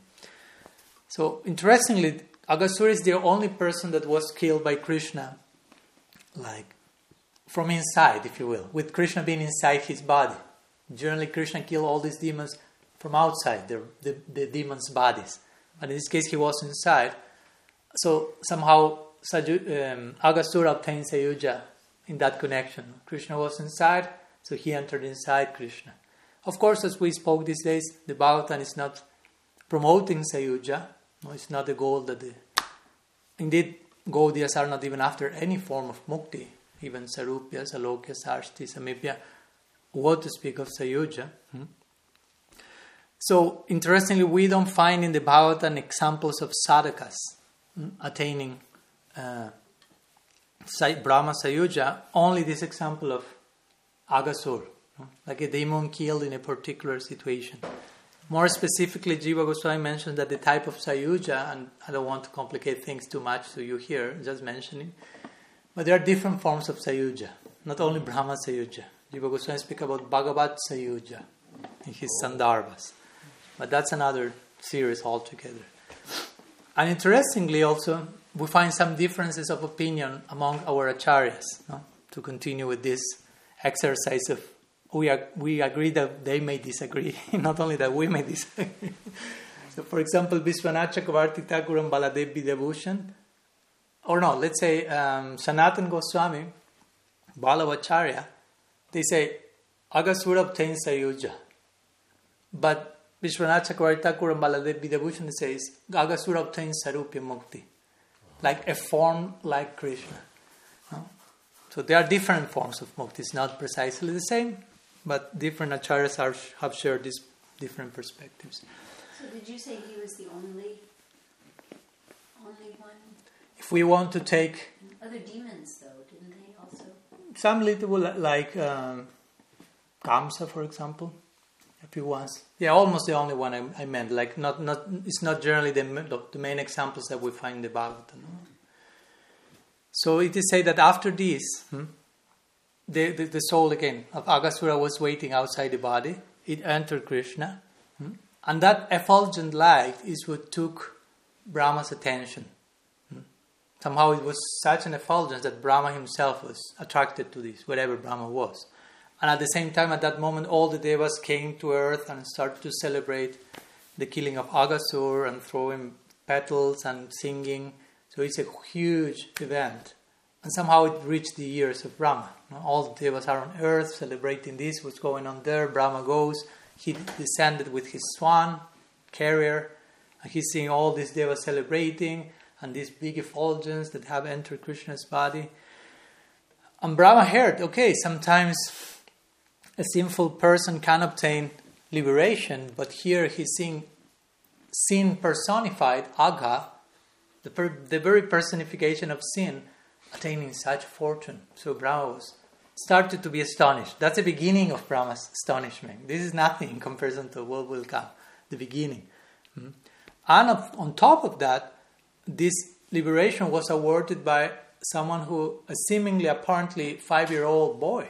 So interestingly, Aghasura is the only person that was killed by Krishna, like from inside, if you will, with Krishna being inside his body. Generally, Krishna killed all these demons from outside, the, the, the demons' bodies. But in this case, he was inside. So somehow, Saju, um, Aghasura obtained Sayuja in that connection. Krishna was inside, so he entered inside Krishna. Of course, as we spoke these days, the Bhagavatam is not promoting Sayuja. No, it's not the goal that the... Indeed, Gaudiyas are not even after any form of mukti. Even Sarupya, Salokya, Sarshti, Samipya, what to speak of Sayuja. Hmm? So, interestingly, we don't find in the Bhagavatam examples of sadhakas hmm, attaining uh, Brahma Sayuja, only this example of Aghasur, hmm? like a demon killed in a particular situation. More specifically, Jiva Goswami mentioned that the type of Sayuja, and I don't want to complicate things too much to you here, just mentioning, but there are different forms of Sayuja, not only Brahma Sayuja. Jiva Goswami speaks about Bhagavat Sayuja in his Sandarbhas. But that's another series altogether. And interestingly also, we find some differences of opinion among our acharyas. No? To continue with this exercise of, we, are, we agree that they may disagree, not only that we may disagree. So for example, Vishwanath Chakravarti Thakur and Baladev Vidyabhushan, or no, let's say um, Sanatan Goswami, Balavacharya, they say Aghasura obtains Sayuja. But Vishwanath Chakravarti Thakur and Baladev Vidyabhushan says Aghasura obtains Sarupya Mukti, like a form like Krishna. No? So there are different forms of mukti. It's not precisely the same, but different acharyas are, have shared these different perspectives. So did you say he was the only, only one? If we want to take... Other demons, though, didn't they also? Some little, like um, Kamsa, for example, a few ones. Yeah, almost the only one I, I meant. Like, not, not, it's not generally the, the main examples that we find in the Bhagavatam. No? So it is said that after this, hmm, the, the, the soul again of Aghasura was waiting outside the body. It entered Krishna. Hmm, and that effulgent light is what took Brahma's attention. Somehow it was such an effulgence that Brahma himself was attracted to this, wherever Brahma was. And at the same time, at that moment, all the devas came to earth and started to celebrate the killing of Aghasur and throwing petals and singing. So it's a huge event. And somehow it reached the ears of Brahma. All the devas are on earth celebrating this, what's going on there. Brahma goes, he descended with his swan carrier, and he's seeing all these devas celebrating, and this big effulgence that have entered Krishna's body. And Brahma heard, okay, sometimes a sinful person can obtain liberation, but here he's seeing sin personified, Agha, the, per, the very personification of sin, attaining such fortune. So Brahma was started to be astonished. That's the beginning of Brahma's astonishment. This is nothing in comparison to what will come, the beginning. Hmm? And on top of that, this liberation was awarded by someone who, a seemingly, apparently five-year-old boy.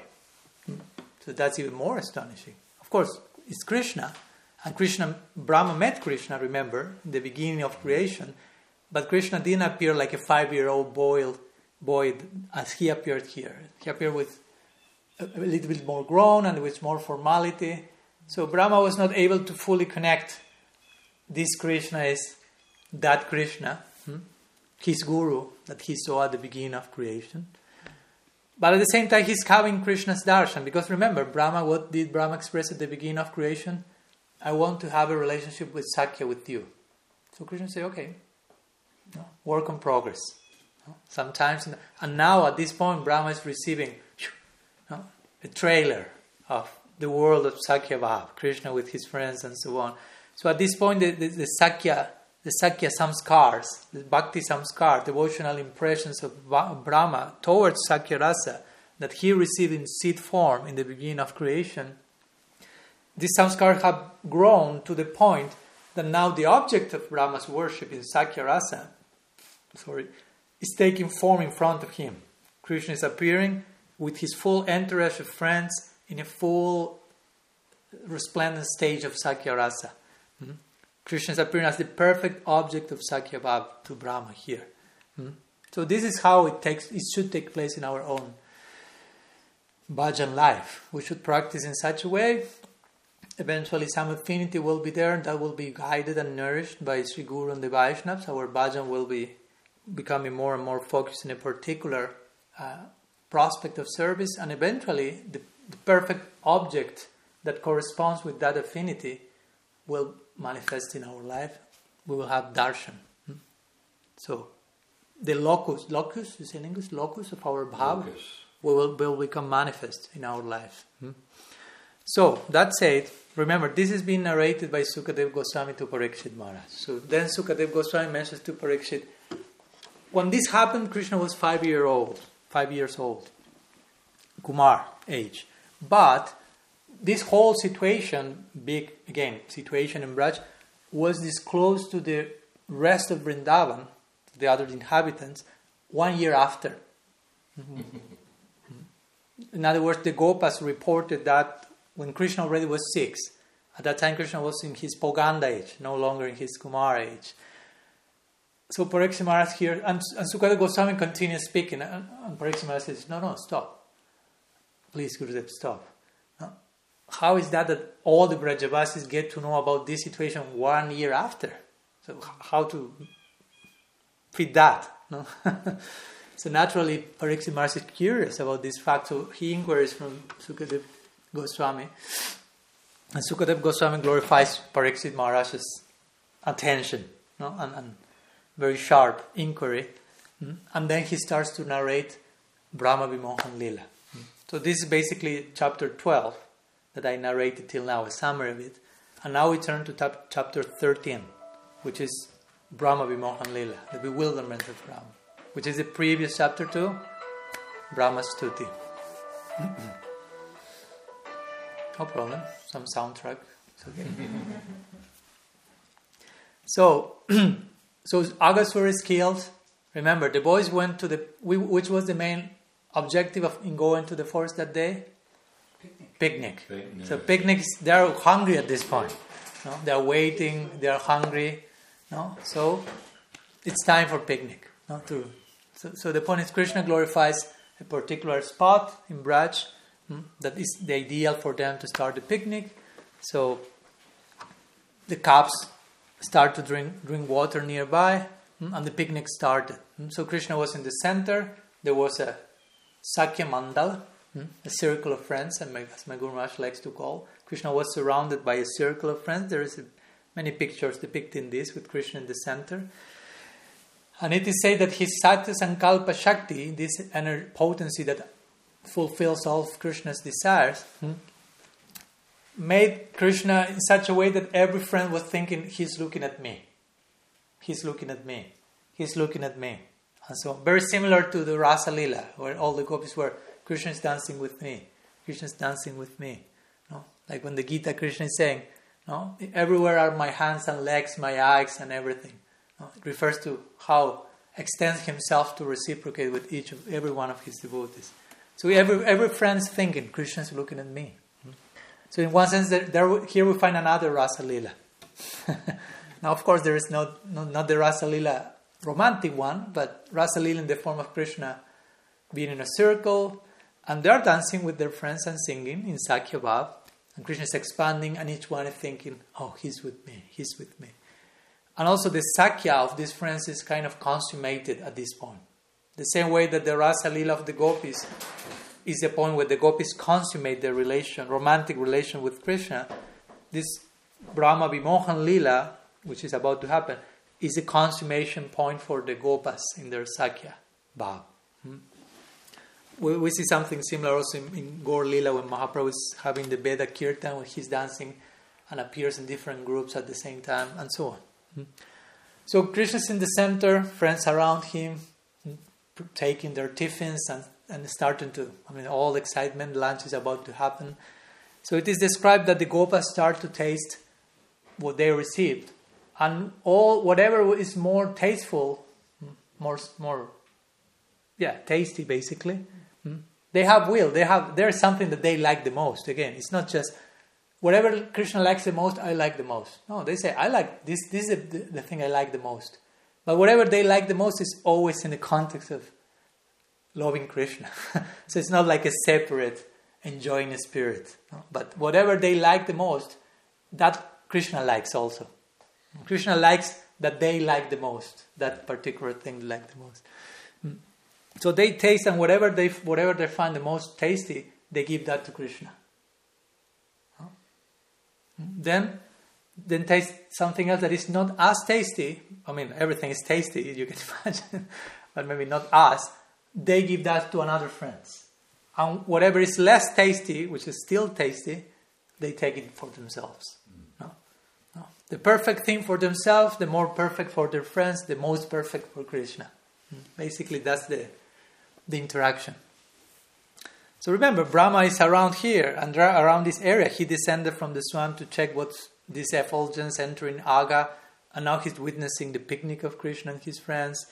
So that's even more astonishing. Of course, it's Krishna. And Krishna, Brahma met Krishna, remember, in the beginning of creation. But Krishna didn't appear like a five-year-old boy, boy as he appeared here. He appeared with a, a little bit more grown and with more formality. So Brahma was not able to fully connect this Krishna is that Krishna, hmm? his guru that he saw at the beginning of creation. But at the same time, he's having Krishna's darshan. Because remember, Brahma, what did Brahma express at the beginning of creation? I want to have a relationship with Sakya, with you. So Krishna said, okay, no, work in progress. No? Sometimes, and now at this point, Brahma is receiving no, a trailer of the world of Sakya Bhav, Krishna with his friends and so on. So at this point, the, the, the Sakya, the Sakya samskars, the Bhakti samskar, devotional impressions of Brahma towards Sakya Rasa that he received in seed form in the beginning of creation, these samskaras have grown to the point that now the object of Brahma's worship in Sakya Rasa, sorry, is taking form in front of him. Krishna is appearing with his full entourage of friends in a full resplendent stage of Sakya Rasa. Mm-hmm. Krishna is appearing as the perfect object of Sakya Bhava to Brahma here. Mm-hmm. So this is how it takes. It should take place in our own bhajan life. We should practice in such a way. Eventually some affinity will be there, and that will be guided and nourished by Sri Guru and the Vaishnavas. Our bhajan will be becoming more and more focused in a particular uh, prospect of service, and eventually the, the perfect object that corresponds with that affinity will manifest in our life. We will have darshan. Hmm? So the locus, locus is in English, locus of our bhava Locus. will, will become manifest in our life. Hmm? So, that said, remember, this is being narrated by Sukadeva Goswami to Parikshit Maharaj. So then Sukadeva Goswami mentions to Parikshit, when this happened, Krishna was five year old, five years old, Kumar age. But this whole situation, big, again, situation in Braj, was disclosed to the rest of Vrindavan, the other inhabitants, one year after. In other words, the Gopas reported that when Krishna already was six. At that time, Krishna was in his Poganda age, no longer in his Kumar age. So Parikshit Maharaj here, and, and Sukadeva Goswami continues speaking, and, and Parikshit Maharaj says, no, no, stop. Please, Gurudev, stop. No? How is that that all the Brajavasis get to know about this situation one year after? So how to fit that? No? So naturally, Parikshit Maharaj is curious about this fact, so he inquires from Sukadeva Goswami. And Sukadeva Goswami glorifies Parikshit Maharaj's attention, no? and, and very sharp inquiry. Mm? And then he starts to narrate Brahma Vimohan Lila. Mm? So this is basically chapter twelve that I narrated till now, a summary of it. And now we turn to tap, chapter thirteen, which is Brahma Vimohan Lila, the bewilderment of Brahma, which is the previous chapter to Brahma Stuti. No problem, some soundtrack. It's okay. so, so Aghasura is killed. Remember, the boys went to the. Which was the main objective of in going to the forest that day? Picnic. Picnic. Picnic. So picnics, they are hungry at this point. No? They are waiting. They are hungry. No, so it's time for picnic. No, to so, so the point is Krishna glorifies a particular spot in Braj. That is the ideal for them to start the picnic. So the cows start to drink drink water nearby, and the picnic started. So Krishna was in the center. There was a Sakya Mandal, a circle of friends, and as my Guru Maharaj likes to call, Krishna was surrounded by a circle of friends. There is a, many pictures depicting this with Krishna in the center. And it is said that his Satya Sankalpa Shakti, this energy potency that fulfills all of Krishna's desires, hmm, made Krishna in such a way that every friend was thinking, he's looking at me. He's looking at me. He's looking at me. And so, very similar to the Rasa Lila, where all the gopis were, Krishna is dancing with me. Krishna is dancing with me. No? Like when the Gita, Krishna is saying, no? Everywhere are my hands and legs, my eyes and everything. No? It refers to how extends himself to reciprocate with each of every one of his devotees. So every every friend's thinking, Krishna's looking at me. So in one sense, there, there here we find another Rasa Lila. Now, of course, there is no, no not the Rasa Lila romantic one, but Rasa Lila in the form of Krishna being in a circle, and they are dancing with their friends and singing in Sakya Bhav, and Krishna is expanding, and each one is thinking, oh, he's with me, he's with me. And also the Sakya of these friends is kind of consummated at this point. The same way that the Rasa Lila of the gopis is the point where the gopis consummate their relation, romantic relation with Krishna. This Brahma Vimohan Lila, which is about to happen, is a consummation point for the gopas in their Sakya Bhav. Hmm? We, we see something similar also in, in Gaur Lila when Mahaprabhu is having the Veda Kirtan, when he's dancing and appears in different groups at the same time, and so on. Hmm? So Krishna's in the center, friends around him, taking their tiffins and and starting to, I mean, all excitement, lunch is about to happen. So it is described that the gopas start to taste what they received, and all whatever is more tasteful, more more, yeah, tasty basically. Mm. They have will. They have there's something that they like the most. Again, it's not just whatever Krishna likes the most. I like the most. No, they say I like this. This is the, the thing I like the most. But whatever they like the most is always in the context of loving Krishna. So it's not like a separate enjoying a spirit. No? But whatever they like the most, that Krishna likes also. Krishna likes that they like the most, that particular thing they like the most. Mm. So they taste, and whatever they whatever they find the most tasty, they give that to Krishna. No? Then, then taste something else that is not as tasty. I mean, everything is tasty, you can imagine, but maybe not as. They give that to another friends. And whatever is less tasty, which is still tasty, they take it for themselves. No? No. The perfect thing for themselves, the more perfect for their friends, the most perfect for Krishna. Basically, that's the, the interaction. So remember, Brahma is around here, and around this area. He descended from the swan to check what's this effulgence entering Aga, and now he's witnessing the picnic of Krishna and his friends.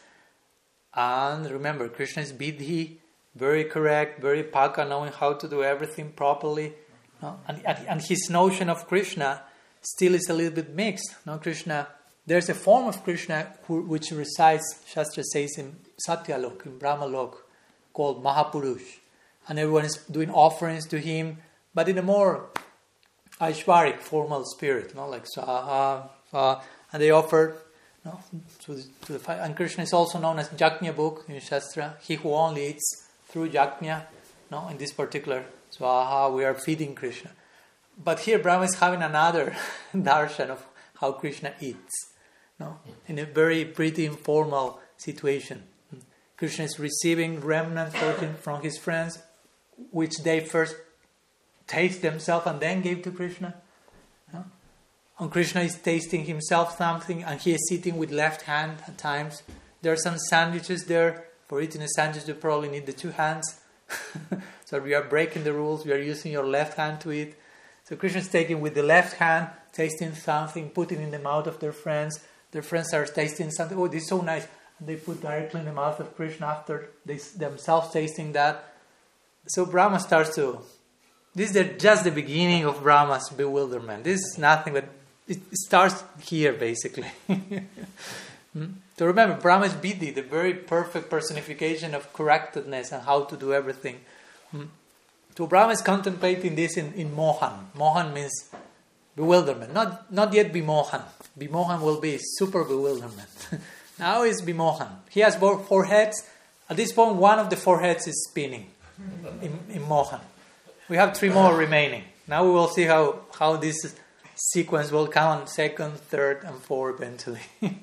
And remember, Krishna is Vidhi, very correct, very paka, knowing how to do everything properly. No? And, and his notion of Krishna still is a little bit mixed. No, Krishna, there's a form of Krishna who, which resides, Shastra says, in Satyalok, in Brahmalok, called Mahapurush. And everyone is doing offerings to him, but in a more Aishvaric, formal spirit, no? Like Swaha, Swaha, and they offer no, to, the, to the fire. And Krishna is also known as Jajna book in Shastra, he who only eats through Jajna. No, in this particular Swaha, we are feeding Krishna. But here Brahma is having another darshan of how Krishna eats, no, in a very pretty informal situation. Krishna is receiving remnants from his friends, which they first taste themselves and then give to Krishna. No? And Krishna is tasting himself something, and he is sitting with left hand at times. There are some sandwiches there. For eating a sandwich, you probably need the two hands. So we are breaking the rules. We are using your left hand to eat. So Krishna is taking with the left hand, tasting something, putting in the mouth of their friends. Their friends are tasting something. Oh, this is so nice. And they put directly in the mouth of Krishna after they themselves tasting that. So Brahma starts to... This is the, just the beginning of Brahma's bewilderment. This is nothing but... It starts here, basically. hmm? So remember, Brahma is Vidhi, the very perfect personification of correctedness and how to do everything. Hmm? So Brahma is contemplating this in, in Mohan. Mohan means bewilderment. Not, not yet Bimohan. Bimohan will be super bewilderment. Now is Bimohan. He has four heads. At this point, one of the four heads is spinning in, in Mohan. We have three more remaining. Now we will see how, how this sequence will come on second, third, and fourth eventually.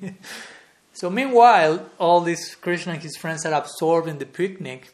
So meanwhile, all this Krishna and his friends are absorbed in the picnic.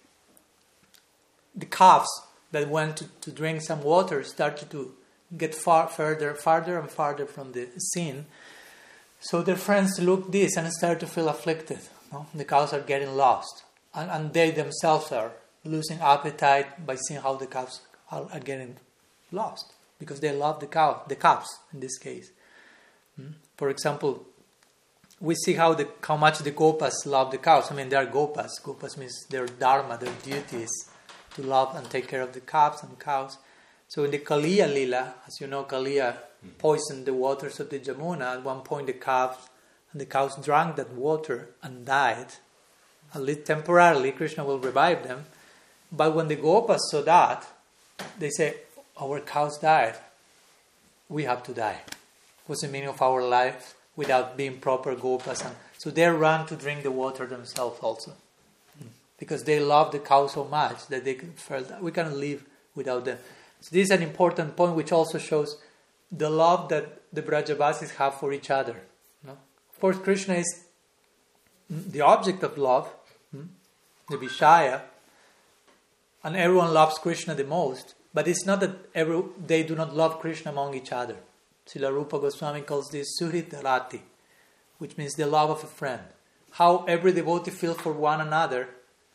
The calves that went to, to drink some water started to get far further, farther and farther from the scene. So their friends look this and start to feel afflicted. No? The cows are getting lost. And, and they themselves are losing appetite by seeing how the cows are, are getting lost. Because they love the cow, the calves in this case. Hmm? For example, we see how the how much the gopas love the cows. I mean, they are gopas. Gopas means their dharma, their duty is to love and take care of the calves and cows. So in the Kaliya Lila, as you know, Kaliya poisoned the waters of the Jamuna. At one point, the calves and the cows drank that water and died. At least temporarily, Krishna will revive them. But when the gopas saw that, they say, our cows died. We have to die. What's the meaning of our life without being proper gopas? And so they run to drink the water themselves also. Because they love the cow so much that they felt that we cannot live without them. So this is an important point which also shows the love that the Brajavasis have for each other. No? Of course, Krishna is the object of love, the Vishaya, and everyone loves Krishna the most. But it's not that every, they do not love Krishna among each other. Srila Rupa Goswami calls this Suhrit Rati, which means the love of a friend. How every devotee feels for one another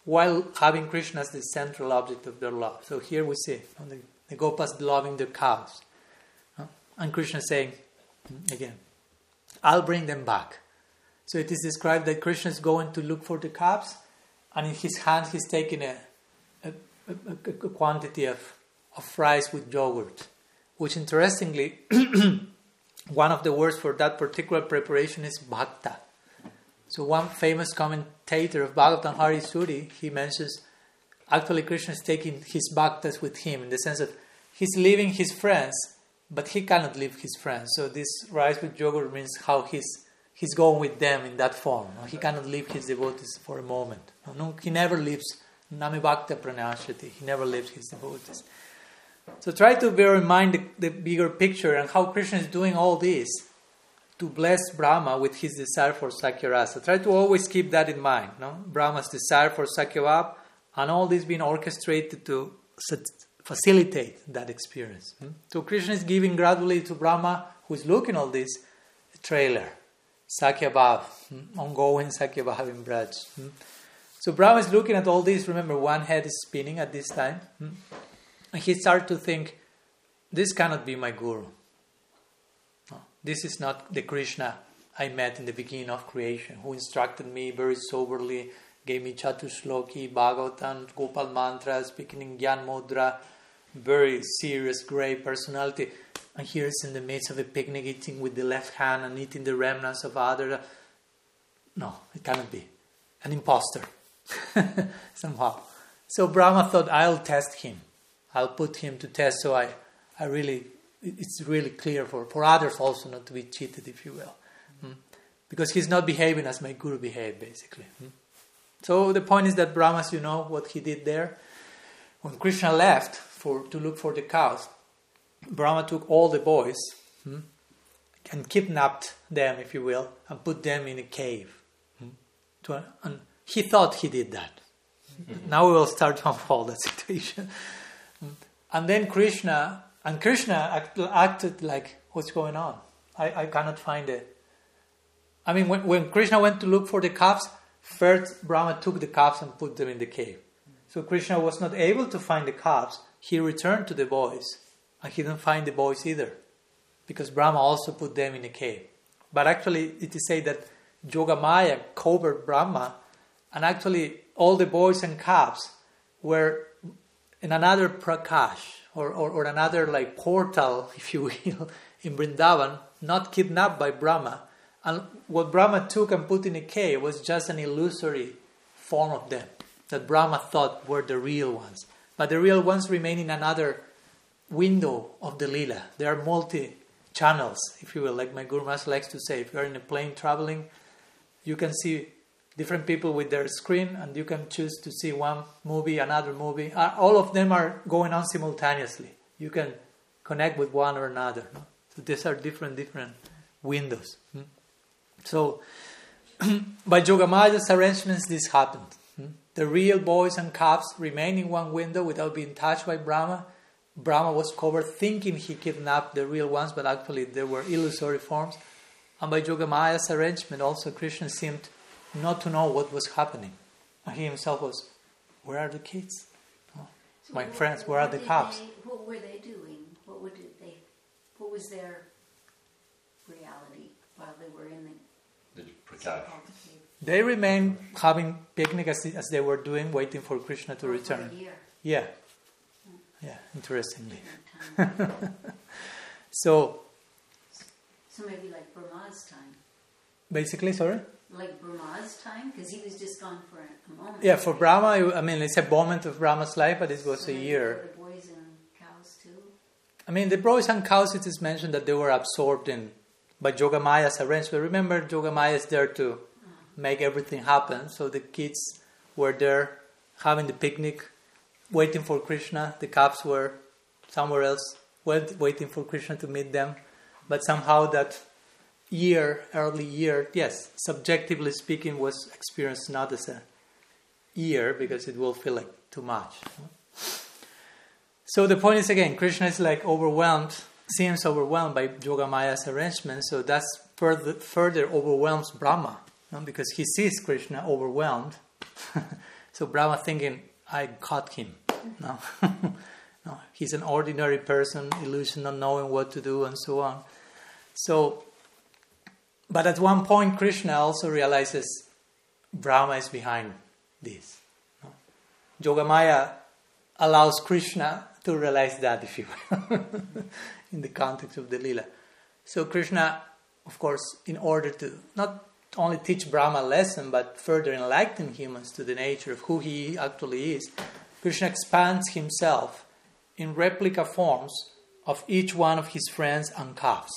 while having Krishna as the central object of their love. So here we see you know, the, the Gopas loving the cows. Uh, and Krishna saying, again, I'll bring them back. So it is described that Krishna is going to look for the calves, and in his hand he's taking a, a, a, a quantity of, of rice with yogurt, which interestingly, one of the words for that particular preparation is bhakta. So one famous commentator of Bhagavatam, Hari Suri, he mentions actually Krishna is taking his bhaktas with him in the sense that he's leaving his friends, but he cannot leave his friends. So this rice with yogurt means how he's he's going with them in that form. He cannot leave his devotees for a moment. No, he never leaves Nami Bhakta Pranashati. He never leaves his devotees. So try to bear in mind the, the bigger picture and how Krishna is doing all this to bless Brahma with his desire for Sakyarasa. Try to always keep that in mind. No? Brahma's desire for Sakyabhav and all this being orchestrated to facilitate that experience. Hmm? So Krishna is giving gradually to Brahma, who is looking all this, a trailer. Sakyabhav, hmm? ongoing Sakyabhav in Braj. Hmm? So Brahma is looking at all this. Remember, one head is spinning at this time. Hmm? And he started to think, this cannot be my guru. No, this is not the Krishna I met in the beginning of creation, who instructed me very soberly, gave me Chatushloki, Bhagavatam, Gopal Mantra, speaking in Gyan Mudra, very serious, great personality. And here is in the midst of a picnic, eating with the left hand and eating the remnants of other. No, it cannot be. An imposter. Somehow. So Brahma thought, I'll test him. I'll put him to test, so I, I really, it's really clear for, for others also not to be cheated, if you will. Mm. Because he's not behaving as my guru behaved, basically. Mm. So the point is that Brahma, you know what he did there? When Krishna left for to look for the cows, Brahma took all the boys mm, and kidnapped them, if you will, and put them in a cave. Mm, to, and he thought he did that. Mm-hmm. Now we will start to unfold that situation. And then Krishna, and Krishna act, acted like, what's going on? I, I cannot find it. I mean, when, when Krishna went to look for the calves, first Brahma took the calves and put them in the cave. So Krishna was not able to find the calves. He returned to the boys, and he didn't find the boys either, because Brahma also put them in a cave. But actually, it is said that Yogamaya covered Brahma, and actually all the boys and calves were in another prakash, or, or, or another like portal, if you will, in Vrindavan, not kidnapped by Brahma. And what Brahma took and put in a cave was just an illusory form of them, that Brahma thought were the real ones. But the real ones remain in another window of the Leela. There are multi-channels, if you will, like my Guru Maharaj likes to say. If you are in a plane traveling, you can see different people with their screen, and you can choose to see one movie, another movie. Uh, all of them are going on simultaneously. You can connect with one or another. No? So these are different, different windows. Hmm? So, by Yogamaya's arrangements, this happened. Hmm? The real boys and calves remained in one window without being touched by Brahma. Brahma was covered, thinking he kidnapped the real ones, but actually they were illusory forms. And by Yogamaya's arrangement, also Krishna seemed not to know what was happening. And he himself was, where are the kids? Oh, so my what, friends, where are the calves? They, what were they doing? What would they? What was their reality while they were in the? The prakash. They remained having picnic as, as they were doing, waiting for Krishna to oh, return. For a year. Yeah, yeah. Interestingly. so. So maybe like Brahma's time. Basically, sorry. Like Brahma's time, because he was just gone for a moment. Yeah, for Brahma, I mean, it's a moment of Brahma's life, but it was so a year. For the boys and cows too. I mean, the boys and cows, it is mentioned that they were absorbed in by Yogamaya's arrangement. Remember, Yogamaya is there to uh-huh. make everything happen. So the kids were there having the picnic, waiting for Krishna. The calves were somewhere else, waiting for Krishna to meet them. But somehow that year, early year, yes, subjectively speaking, was experienced not as a year, because it will feel like too much. So the point is, again, Krishna is like overwhelmed, seems overwhelmed by Yogamaya's arrangement, so that's further, further overwhelms Brahma, no? Because he sees Krishna overwhelmed. So Brahma thinking, I caught him. No, no, he's an ordinary person, illusion, not knowing what to do, and so on. So, but at one point, Krishna also realizes Brahma is behind this. No? Yogamaya allows Krishna to realize that, if you will, in the context of the Leela. So Krishna, of course, in order to not only teach Brahma a lesson, but further enlighten humans to the nature of who he actually is, Krishna expands himself in replica forms of each one of his friends and calves.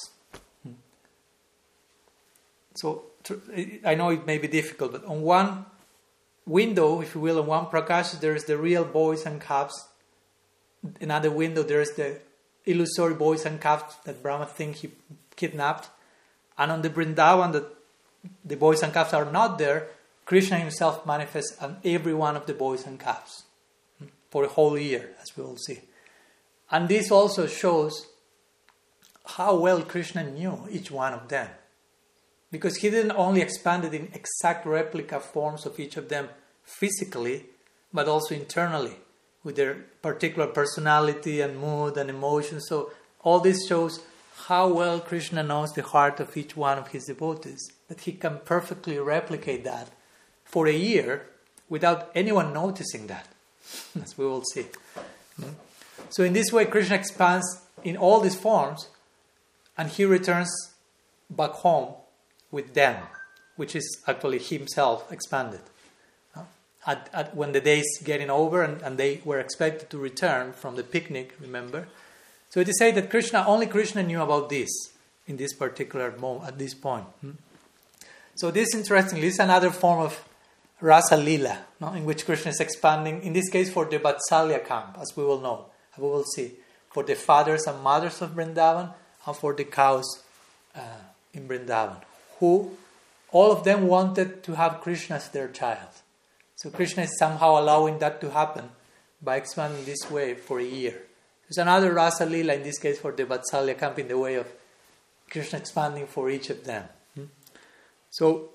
So I know it may be difficult, but on one window, if you will, on one prakasha, there is the real boys and calves. Another window, there is the illusory boys and calves that Brahma thinks he kidnapped. And on the Vrindavan, that the boys and calves are not there, Krishna himself manifests on every one of the boys and calves for a whole year, as we will see. And this also shows how well Krishna knew each one of them. Because he didn't only expand it in exact replica forms of each of them physically, but also internally, with their particular personality and mood and emotion. So all this shows how well Krishna knows the heart of each one of his devotees, that he can perfectly replicate that for a year without anyone noticing that, as we will see. So in this way, Krishna expands in all these forms, and he returns back home with them, which is actually himself expanded. At, at, when the days getting over and, and they were expected to return from the picnic, remember? So it is said that Krishna, only Krishna knew about this in this particular moment, at this point. Hmm? So this, interestingly, is another form of Rasa Lila, no? In which Krishna is expanding, in this case for the Vatsalya camp, as we will know, we will see, for the fathers and mothers of Vrindavan and for the cows uh, in Vrindavan, who all of them wanted to have Krishna as their child. So Krishna is somehow allowing that to happen by expanding this way for a year. There's another Rasa Lila, in this case for the Vatsalya camp, in the way of Krishna expanding for each of them. Hmm? So,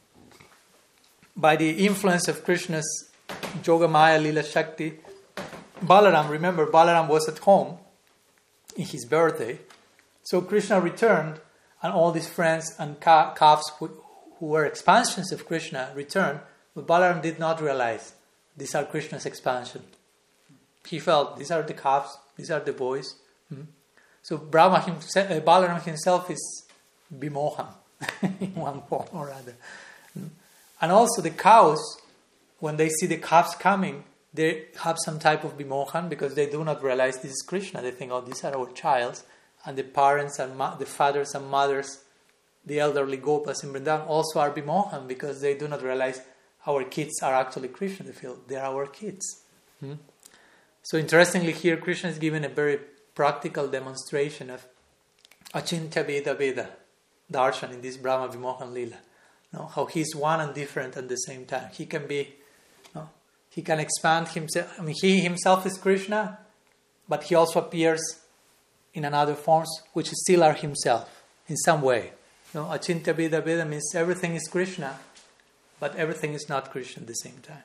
by the influence of Krishna's Yogamaya Lila Shakti, Balaram, remember, Balaram was at home in his birthday. So Krishna returned, and all these friends and ca- calves who, who were expansions of Krishna returned, but Balaram did not realize these are Krishna's expansion. He felt these are the calves, these are the boys. Hmm? So Brahma himself, uh, Balaram himself is Bimohan in one form or other. Hmm? And also the cows, when they see the calves coming, they have some type of Bimohan because they do not realize this is Krishna. They think, oh, these are our childs. And the parents and ma- the fathers and mothers, the elderly Gopas in Vrindavan also are Bimohan because they do not realize our kids are actually Krishna. They feel they are our kids. Hmm? So interestingly here, Krishna is giving a very practical demonstration of Achintya Veda Veda Darshan in this Brahma Vimohan Lila. You know, how he's one and different at the same time. He can be, you know, he can expand himself. I mean, he himself is Krishna, but he also appears in another forms which still are himself in some way. You know, Achintya Veda Veda means everything is Krishna, but everything is not Krishna at the same time.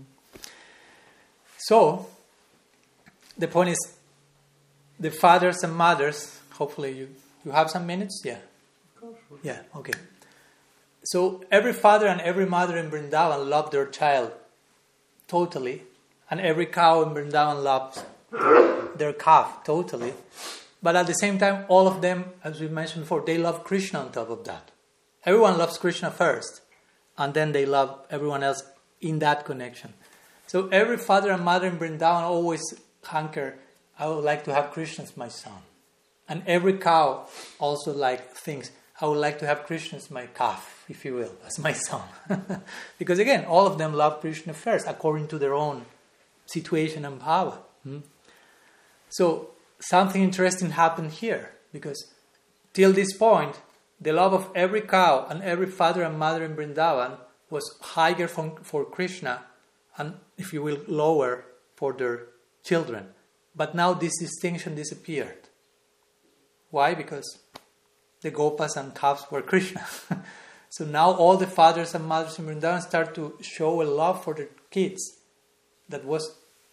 So, the point is, the fathers and mothers, hopefully you, you have some minutes? Yeah. Yeah, okay. So, every father and every mother in Vrindavan loved their child totally, and every cow in Vrindavan loves their, their calf totally. But at the same time, all of them, as we mentioned before, they love Krishna on top of that. Everyone loves Krishna first, and then they love everyone else in that connection. So every father and mother in Vrindavan always hanker, I would like to have Krishna as my son. And every cow also like thinks, I would like to have Krishna as my calf, if you will, as my son. Because again, all of them love Krishna first, according to their own situation and bhava. Hmm? So something interesting happened here, because till this point, the love of every cow and every father and mother in Vrindavan was higher for, for Krishna and, if you will, lower for their children. But now this distinction disappeared. Why? Because the Gopas and calves were Krishna. So now all the fathers and mothers in Vrindavan start to show a love for their kids that was,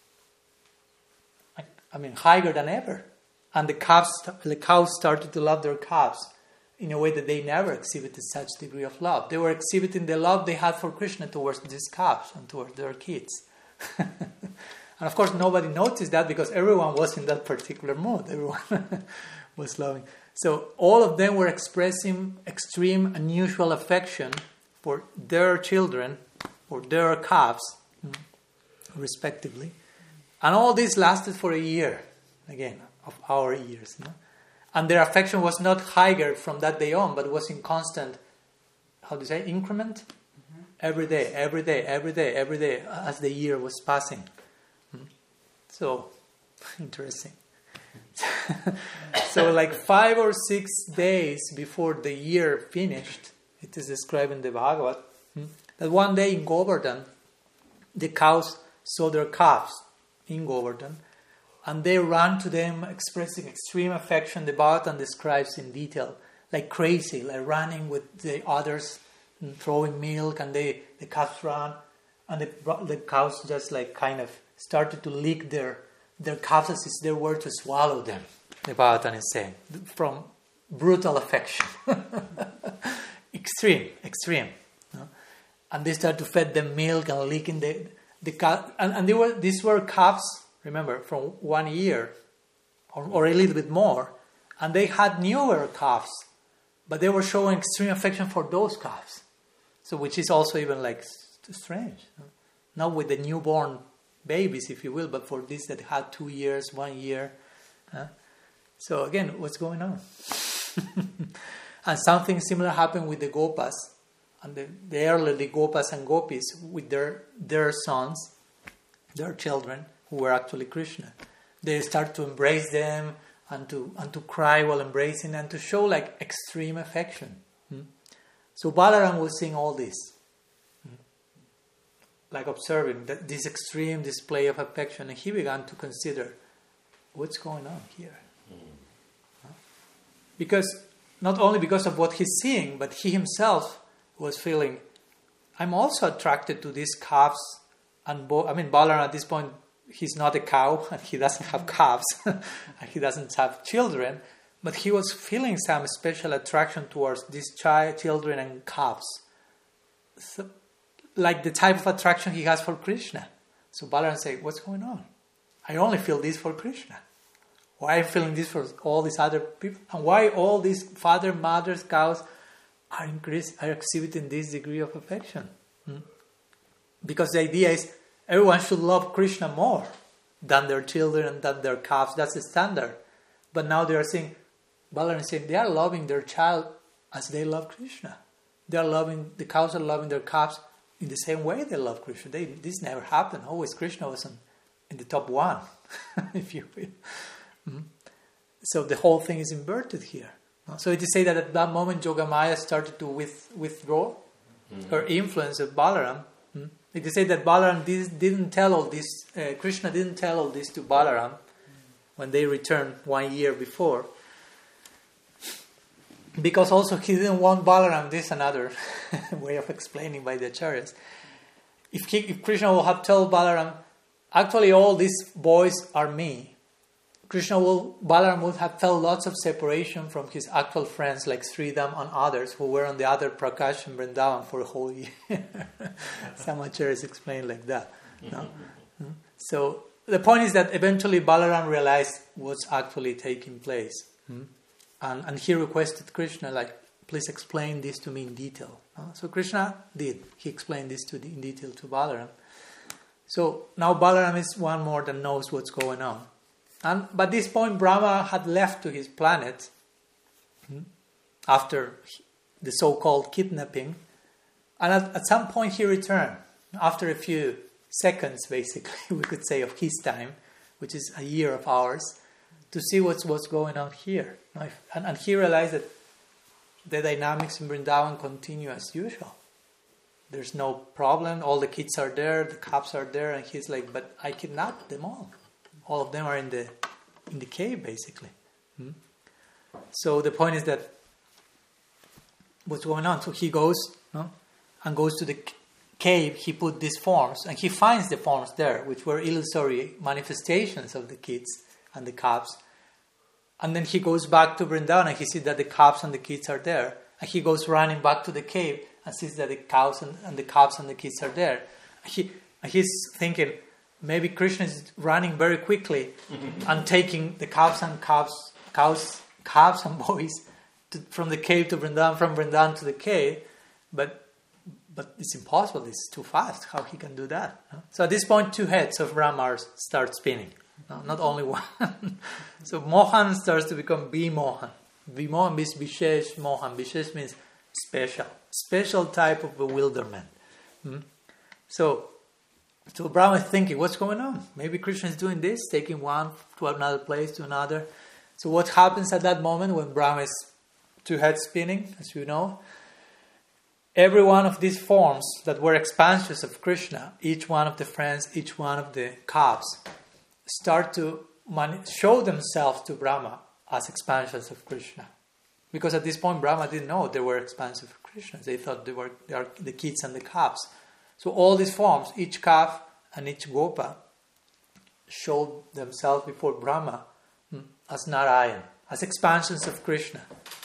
I, I mean, higher than ever. And the calves, the cows started to love their calves in a way that they never exhibited such degree of love. They were exhibiting the love they had for Krishna towards these calves and towards their kids. And of course, nobody noticed that because everyone was in that particular mood. Everyone was loving. So all of them were expressing extreme, unusual affection for their children, for their calves, respectively. And all this lasted for a year, again, of our years. No? And their affection was not higher from that day on, but was in constant, how do you say, increment? Mm-hmm. Every day, every day, every day, every day, as the year was passing. So, interesting. So like five or six days before the year finished, it is described in the Bhagavad, that one day in Govardhan, the cows saw their calves in Govardhan, and they ran to them expressing extreme affection. The Bhagavatam describes in detail, like crazy, like running with the others, and throwing milk, and they, the calves ran, and the, the cows just like kind of started to lick their their calves as if they were to swallow them. The Bhagavatam is saying, from brutal affection. extreme, extreme. No? And they started to feed them milk and licking the the calf. And, and they were these were calves, remember, from one year or, or a little bit more. And they had newer calves, but they were showing extreme affection for those calves. So which is also even like strange. No? Not with the newborn babies, if you will, but for these that had two years, one year. Huh? So again, what's going on? And something similar happened with the Gopas, and the, the elderly Gopas and Gopis with their their sons, their children, who were actually Krishna. They start to embrace them and to and to cry while embracing and to show like extreme affection. Hmm? So Balaram was seeing all this. Like observing that this extreme display of affection, and he began to consider what's going on here. Mm. Huh? Because not only because of what he's seeing, but he himself was feeling, I'm also attracted to these calves. And bo- I mean, Balaram at this point, he's not a cow, and he doesn't have calves, and he doesn't have children, but he was feeling some special attraction towards these child, children and calves. So, like the type of attraction he has for Krishna. So Balaram said, what's going on? I only feel this for Krishna. Why am I feeling this for all these other people? And why all these father, mothers, cows are, increase, are exhibiting this degree of affection? Hmm? Because the idea is everyone should love Krishna more than their children and than their calves. That's the standard. But now they are saying, Balaram is saying, they are loving their child as they love Krishna. They are loving, the cows are loving their calves in the same way they love Krishna. They, this never happened. Always Krishna was in, in the top one, if you will. Mm-hmm. So the whole thing is inverted here. So it is said that at that moment Yogamaya started to with, withdraw mm-hmm. her influence of Balaram. Mm-hmm. It is said that Balaram did, didn't tell all this, uh, Krishna didn't tell all this to Balaram mm-hmm. when they returned one year before. Because also he didn't want Balaram, this another way of explaining by the acharyas. If, he, if Krishna would have told Balaram, actually all these boys are me, Krishna will, Balaram would have felt lots of separation from his actual friends like Sridham and others who were on the other Prakash and Vrindavan for a whole year. Some acharyas explain like that. No? Mm-hmm. So the point is that eventually Balaram realized what's actually taking place. Hmm? And, and he requested Krishna, like, please explain this to me in detail. Uh, so Krishna did. He explained this to the, in detail to Balaram. So now Balaram is one more that knows what's going on. And by this point, Brahma had left to his planet hmm, after the so-called kidnapping. And at, at some point he returned, after a few seconds, basically, we could say, of his time, which is a year of ours, to see what's what's going on here. And, and he realized that the dynamics in Vrindavan continue as usual. There's no problem. All the kids are there, the calves are there, and he's like, but I kidnapped them all. All of them are in the in the cave, basically. Hmm? So the point is that what's going on? So he goes no, and goes to the cave, he put these forms, and he finds the forms there, which were illusory manifestations of the kids and the calves. And then he goes back to Vrindavan, and he sees that the calves and the kids are there. And he goes running back to the cave and sees that the cows and, and the calves and the kids are there. He, and he's thinking, maybe Krishna is running very quickly and taking the calves and calves, cows, calves and boys to, from the cave to Vrindavan, from Vrindavan to the cave. But But it's impossible, it's too fast. How he can do that? No? So at this point, two heads of Brahma start spinning. No, not only one. So Mohan starts to become Bimohan. Bimohan means Vishesh Mohan. Vishesh means special. Special type of bewilderment. Hmm? So, so Brahma is thinking, what's going on? Maybe Krishna is doing this, taking one to another place, to another. So what happens at that moment when Brahma is two heads spinning, as you know? Every one of these forms that were expansions of Krishna, each one of the friends, each one of the calves, start to mani- show themselves to Brahma as expansions of Krishna. Because at this point, Brahma didn't know they were expansions of Krishna. They thought they were, they are the kids and the calves. So all these forms, each calf and each gopa, showed themselves before Brahma hmm, as Narayan, as expansions of Krishna,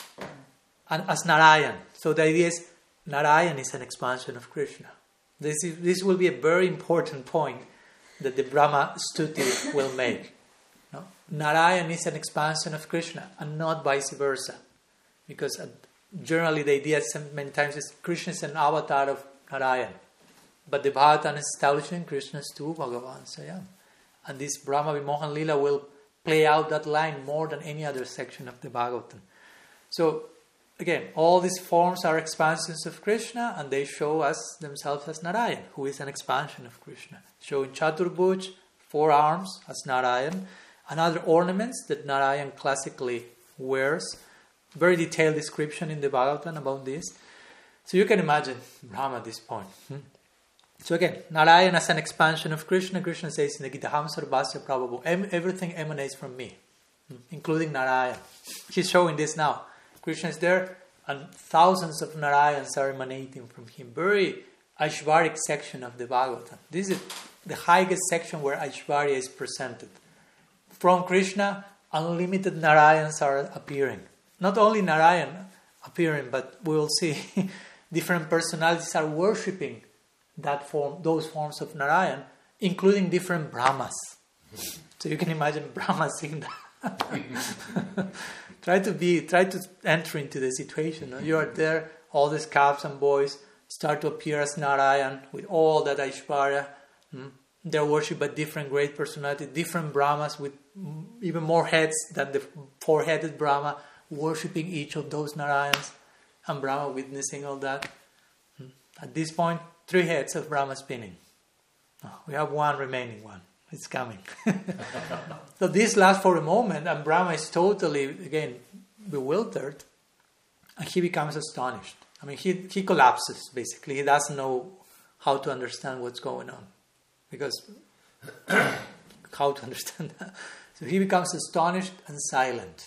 and as Narayan. So the idea is, Narayan is an expansion of Krishna. This is, this will be a very important point that the Brahma Stuti will make. No? Narayan is an expansion of Krishna and not vice versa. Because uh, generally the idea many times is Krishna is an avatar of Narayan. But the Bhagavatam is establishing Krishna is two Bhagavan Swayam. And this Brahma Vimohan Lila will play out that line more than any other section of the Bhagavatam. So, again, all these forms are expansions of Krishna, and they show us themselves as Narayan, who is an expansion of Krishna. Showing Chaturbhuj, four arms as Narayan, and other ornaments that Narayan classically wears. Very detailed description in the Bhagavatam about this. So you can imagine Brahma at this point. Hmm? So again, Narayan as an expansion of Krishna. Krishna says in the Gita, Ham Sarvasya Prabhu, everything emanates from me, hmm? including Narayan. He's showing this now. Krishna is there, and thousands of Narayans are emanating from him. Very Aishvaric section of the Bhagavatam. This is the highest section where Aishvarya is presented. From Krishna, unlimited Narayans are appearing. Not only Narayan appearing, but we will see different personalities are worshipping that form, those forms of Narayan, including different Brahmas. So you can imagine Brahma seeing that. Try to be, try to enter into the situation. You are there, all these calves and boys start to appear as Narayan with all that Aishvarya. Hmm? They're worshipped by different great personalities, different Brahmas with even more heads than the four-headed Brahma, worshipping each of those Narayans, and Brahma witnessing all that. Hmm? At this point, three heads of Brahma spinning. Oh, we have one remaining one. It's coming. So this lasts for a moment, and Brahma is totally, again, bewildered, and he becomes astonished. I mean, he, he collapses, basically. He doesn't know how to understand what's going on. Because, how to understand that? So he becomes astonished and silent.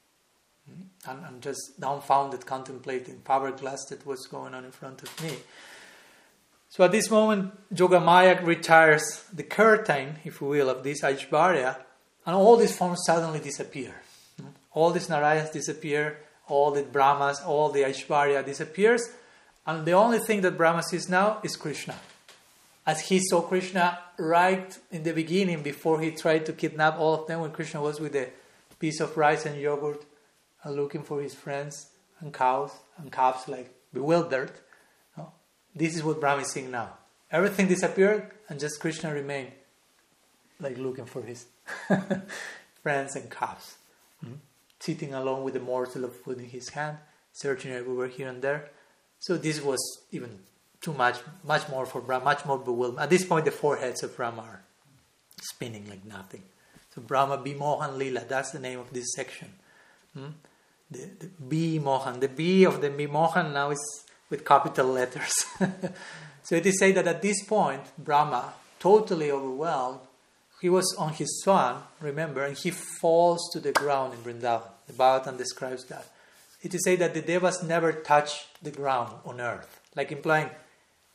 And, and just dumbfounded, contemplating, flabbergasted what's going on in front of me. So at this moment, Yogamaya retires the curtain, if you will, of this Aishvarya, and all these forms suddenly disappear. All these Narayans disappear, all the Brahmas, all the Aishvarya disappears, and the only thing that Brahma sees now is Krishna. As he saw Krishna right in the beginning, before he tried to kidnap all of them, when Krishna was with a piece of rice and yogurt, and looking for his friends and cows and calves, like bewildered. This is what Brahma is seeing now. Everything disappeared, and just Krishna remained, like looking for his friends and calves. Mm-hmm. Sitting alone with a morsel of food in his hand, searching everywhere here and there. So this was even too much, much more for Brahma, much more bewilderment. At this point, the four heads of Brahma are spinning like nothing. So Brahma Bimohan Lila, that's the name of this section. Mm-hmm. The, the Bimohan, the B of the Bimohan now is with capital letters. So it is said that at this point, Brahma, totally overwhelmed, he was on his swan, remember, and he falls to the ground in Vrindavan. The Bhagavatam describes that. It is said that the Devas never touch the ground on earth, like implying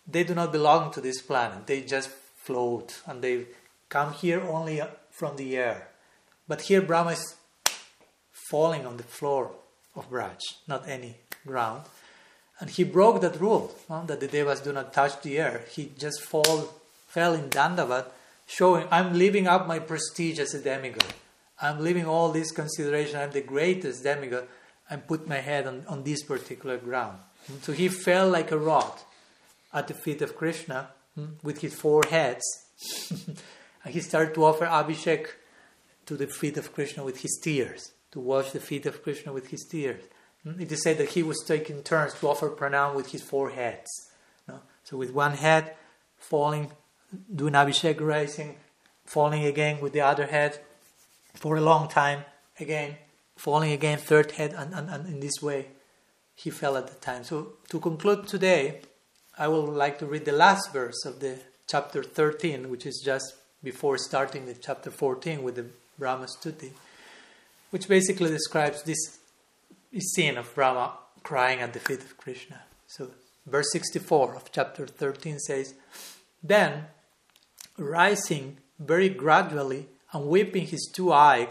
they do not belong to this planet. They just float and they come here only from the air. But here Brahma is falling on the floor of Braj, not any ground. And he broke that rule, no? that the devas do not touch the air. He just fall, fell in Dandavat, showing, I'm living up my prestige as a demigod. I'm leaving all this consideration. I'm the greatest demigod. And put my head on, on this particular ground. So he fell like a rod at the feet of Krishna with his four heads. And he started to offer Abhishek to the feet of Krishna with his tears, to wash the feet of Krishna with his tears. It is said that he was taking turns to offer pranam with his four heads. No? So with one head, falling, doing Abhishek rising, falling again with the other head for a long time, again, falling again, third head, and, and, and in this way, he fell at the time. So to conclude today, I would like to read the last verse of the chapter thirteen, which is just before starting the chapter fourteen with the Brahma Stuti, which basically describes this scene of Brahma crying at the feet of Krishna. So verse sixty-four of chapter thirteen says, Then, rising very gradually and weeping his two eyes,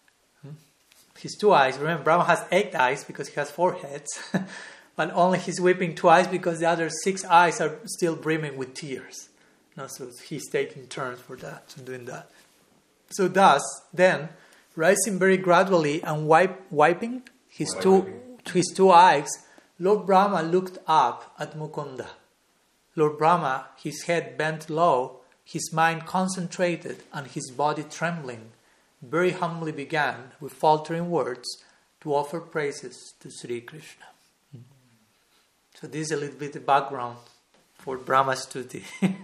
his two eyes, remember Brahma has eight eyes because he has four heads, but only he's weeping two eyes because the other six eyes are still brimming with tears. No, so he's taking turns for that, so doing that. So thus, then, rising very gradually and wipe, wiping his two, his two eyes, Lord Brahma looked up at Mukunda. Lord Brahma, his head bent low, his mind concentrated and his body trembling, very humbly began with faltering words to offer praises to Sri Krishna. Mm-hmm. So this is a little bit of background for Brahma Stuti,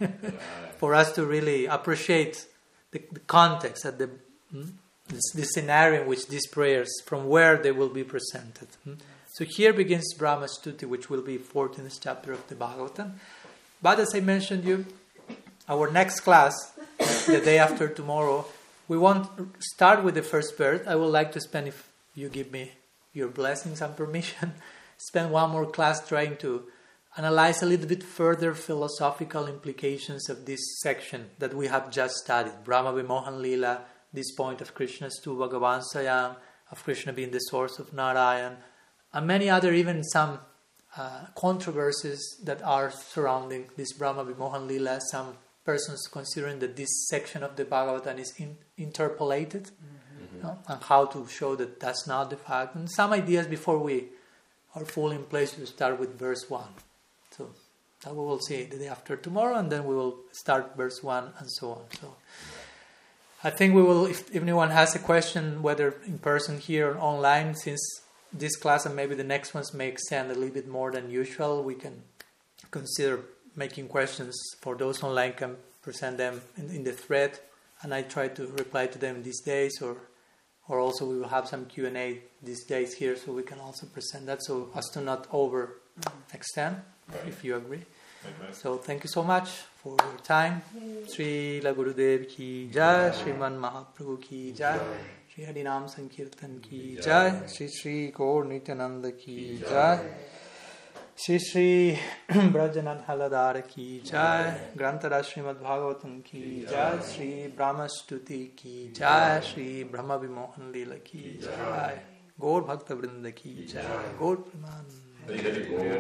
for us to really appreciate the, the context and the, mm, the, the scenario in which these prayers, from where they will be presented. Mm. So here begins Brahma Stuti, which will be fourteenth chapter of the Bhagavatam. But as I mentioned you, our next class, the day after tomorrow, we won't start with the first verse. I would like to spend, if you give me your blessings and permission, spend one more class trying to analyze a little bit further philosophical implications of this section that we have just studied. Brahma Vimohan Lila, this point of Krishna's Tu Bhagavan Sayam, of Krishna being the source of Narayan, and many other, even some uh, controversies that are surrounding this Brahma Vimohan Lila. Some persons considering that this section of the Bhagavatam is in, interpolated, mm-hmm. you know, and how to show that that's not the fact. And some ideas before we are fully in place to start with verse one. So that we will see the day after tomorrow, and then we will start verse one and so on. So I think we will, if, if anyone has a question, whether in person here or online, since this class and maybe the next ones may extend a little bit more than usual, we can consider making questions for those online, can present them in, in the thread, and I try to reply to them these days, or or also we will have some Q and A these days here, so we can also present that, so as to not over extend, right. If you agree. Okay. So thank you so much for your time. Sri La Gurudev ki jai, Sriman Mahaprabhu ki jai, Sri Harinam Sankirtan ki jai, Sri Sri Gaur Nityananda ki jai, Shri Shri Brajanath Haladar ki jai, Grantara Srimad Bhagavatam ki jai, Shri Brahma Stuti ki jai, Shri Brahma Vimohan Lila ki jai, Gaur Bhakta Vrinda ki jai, Gaur Praman.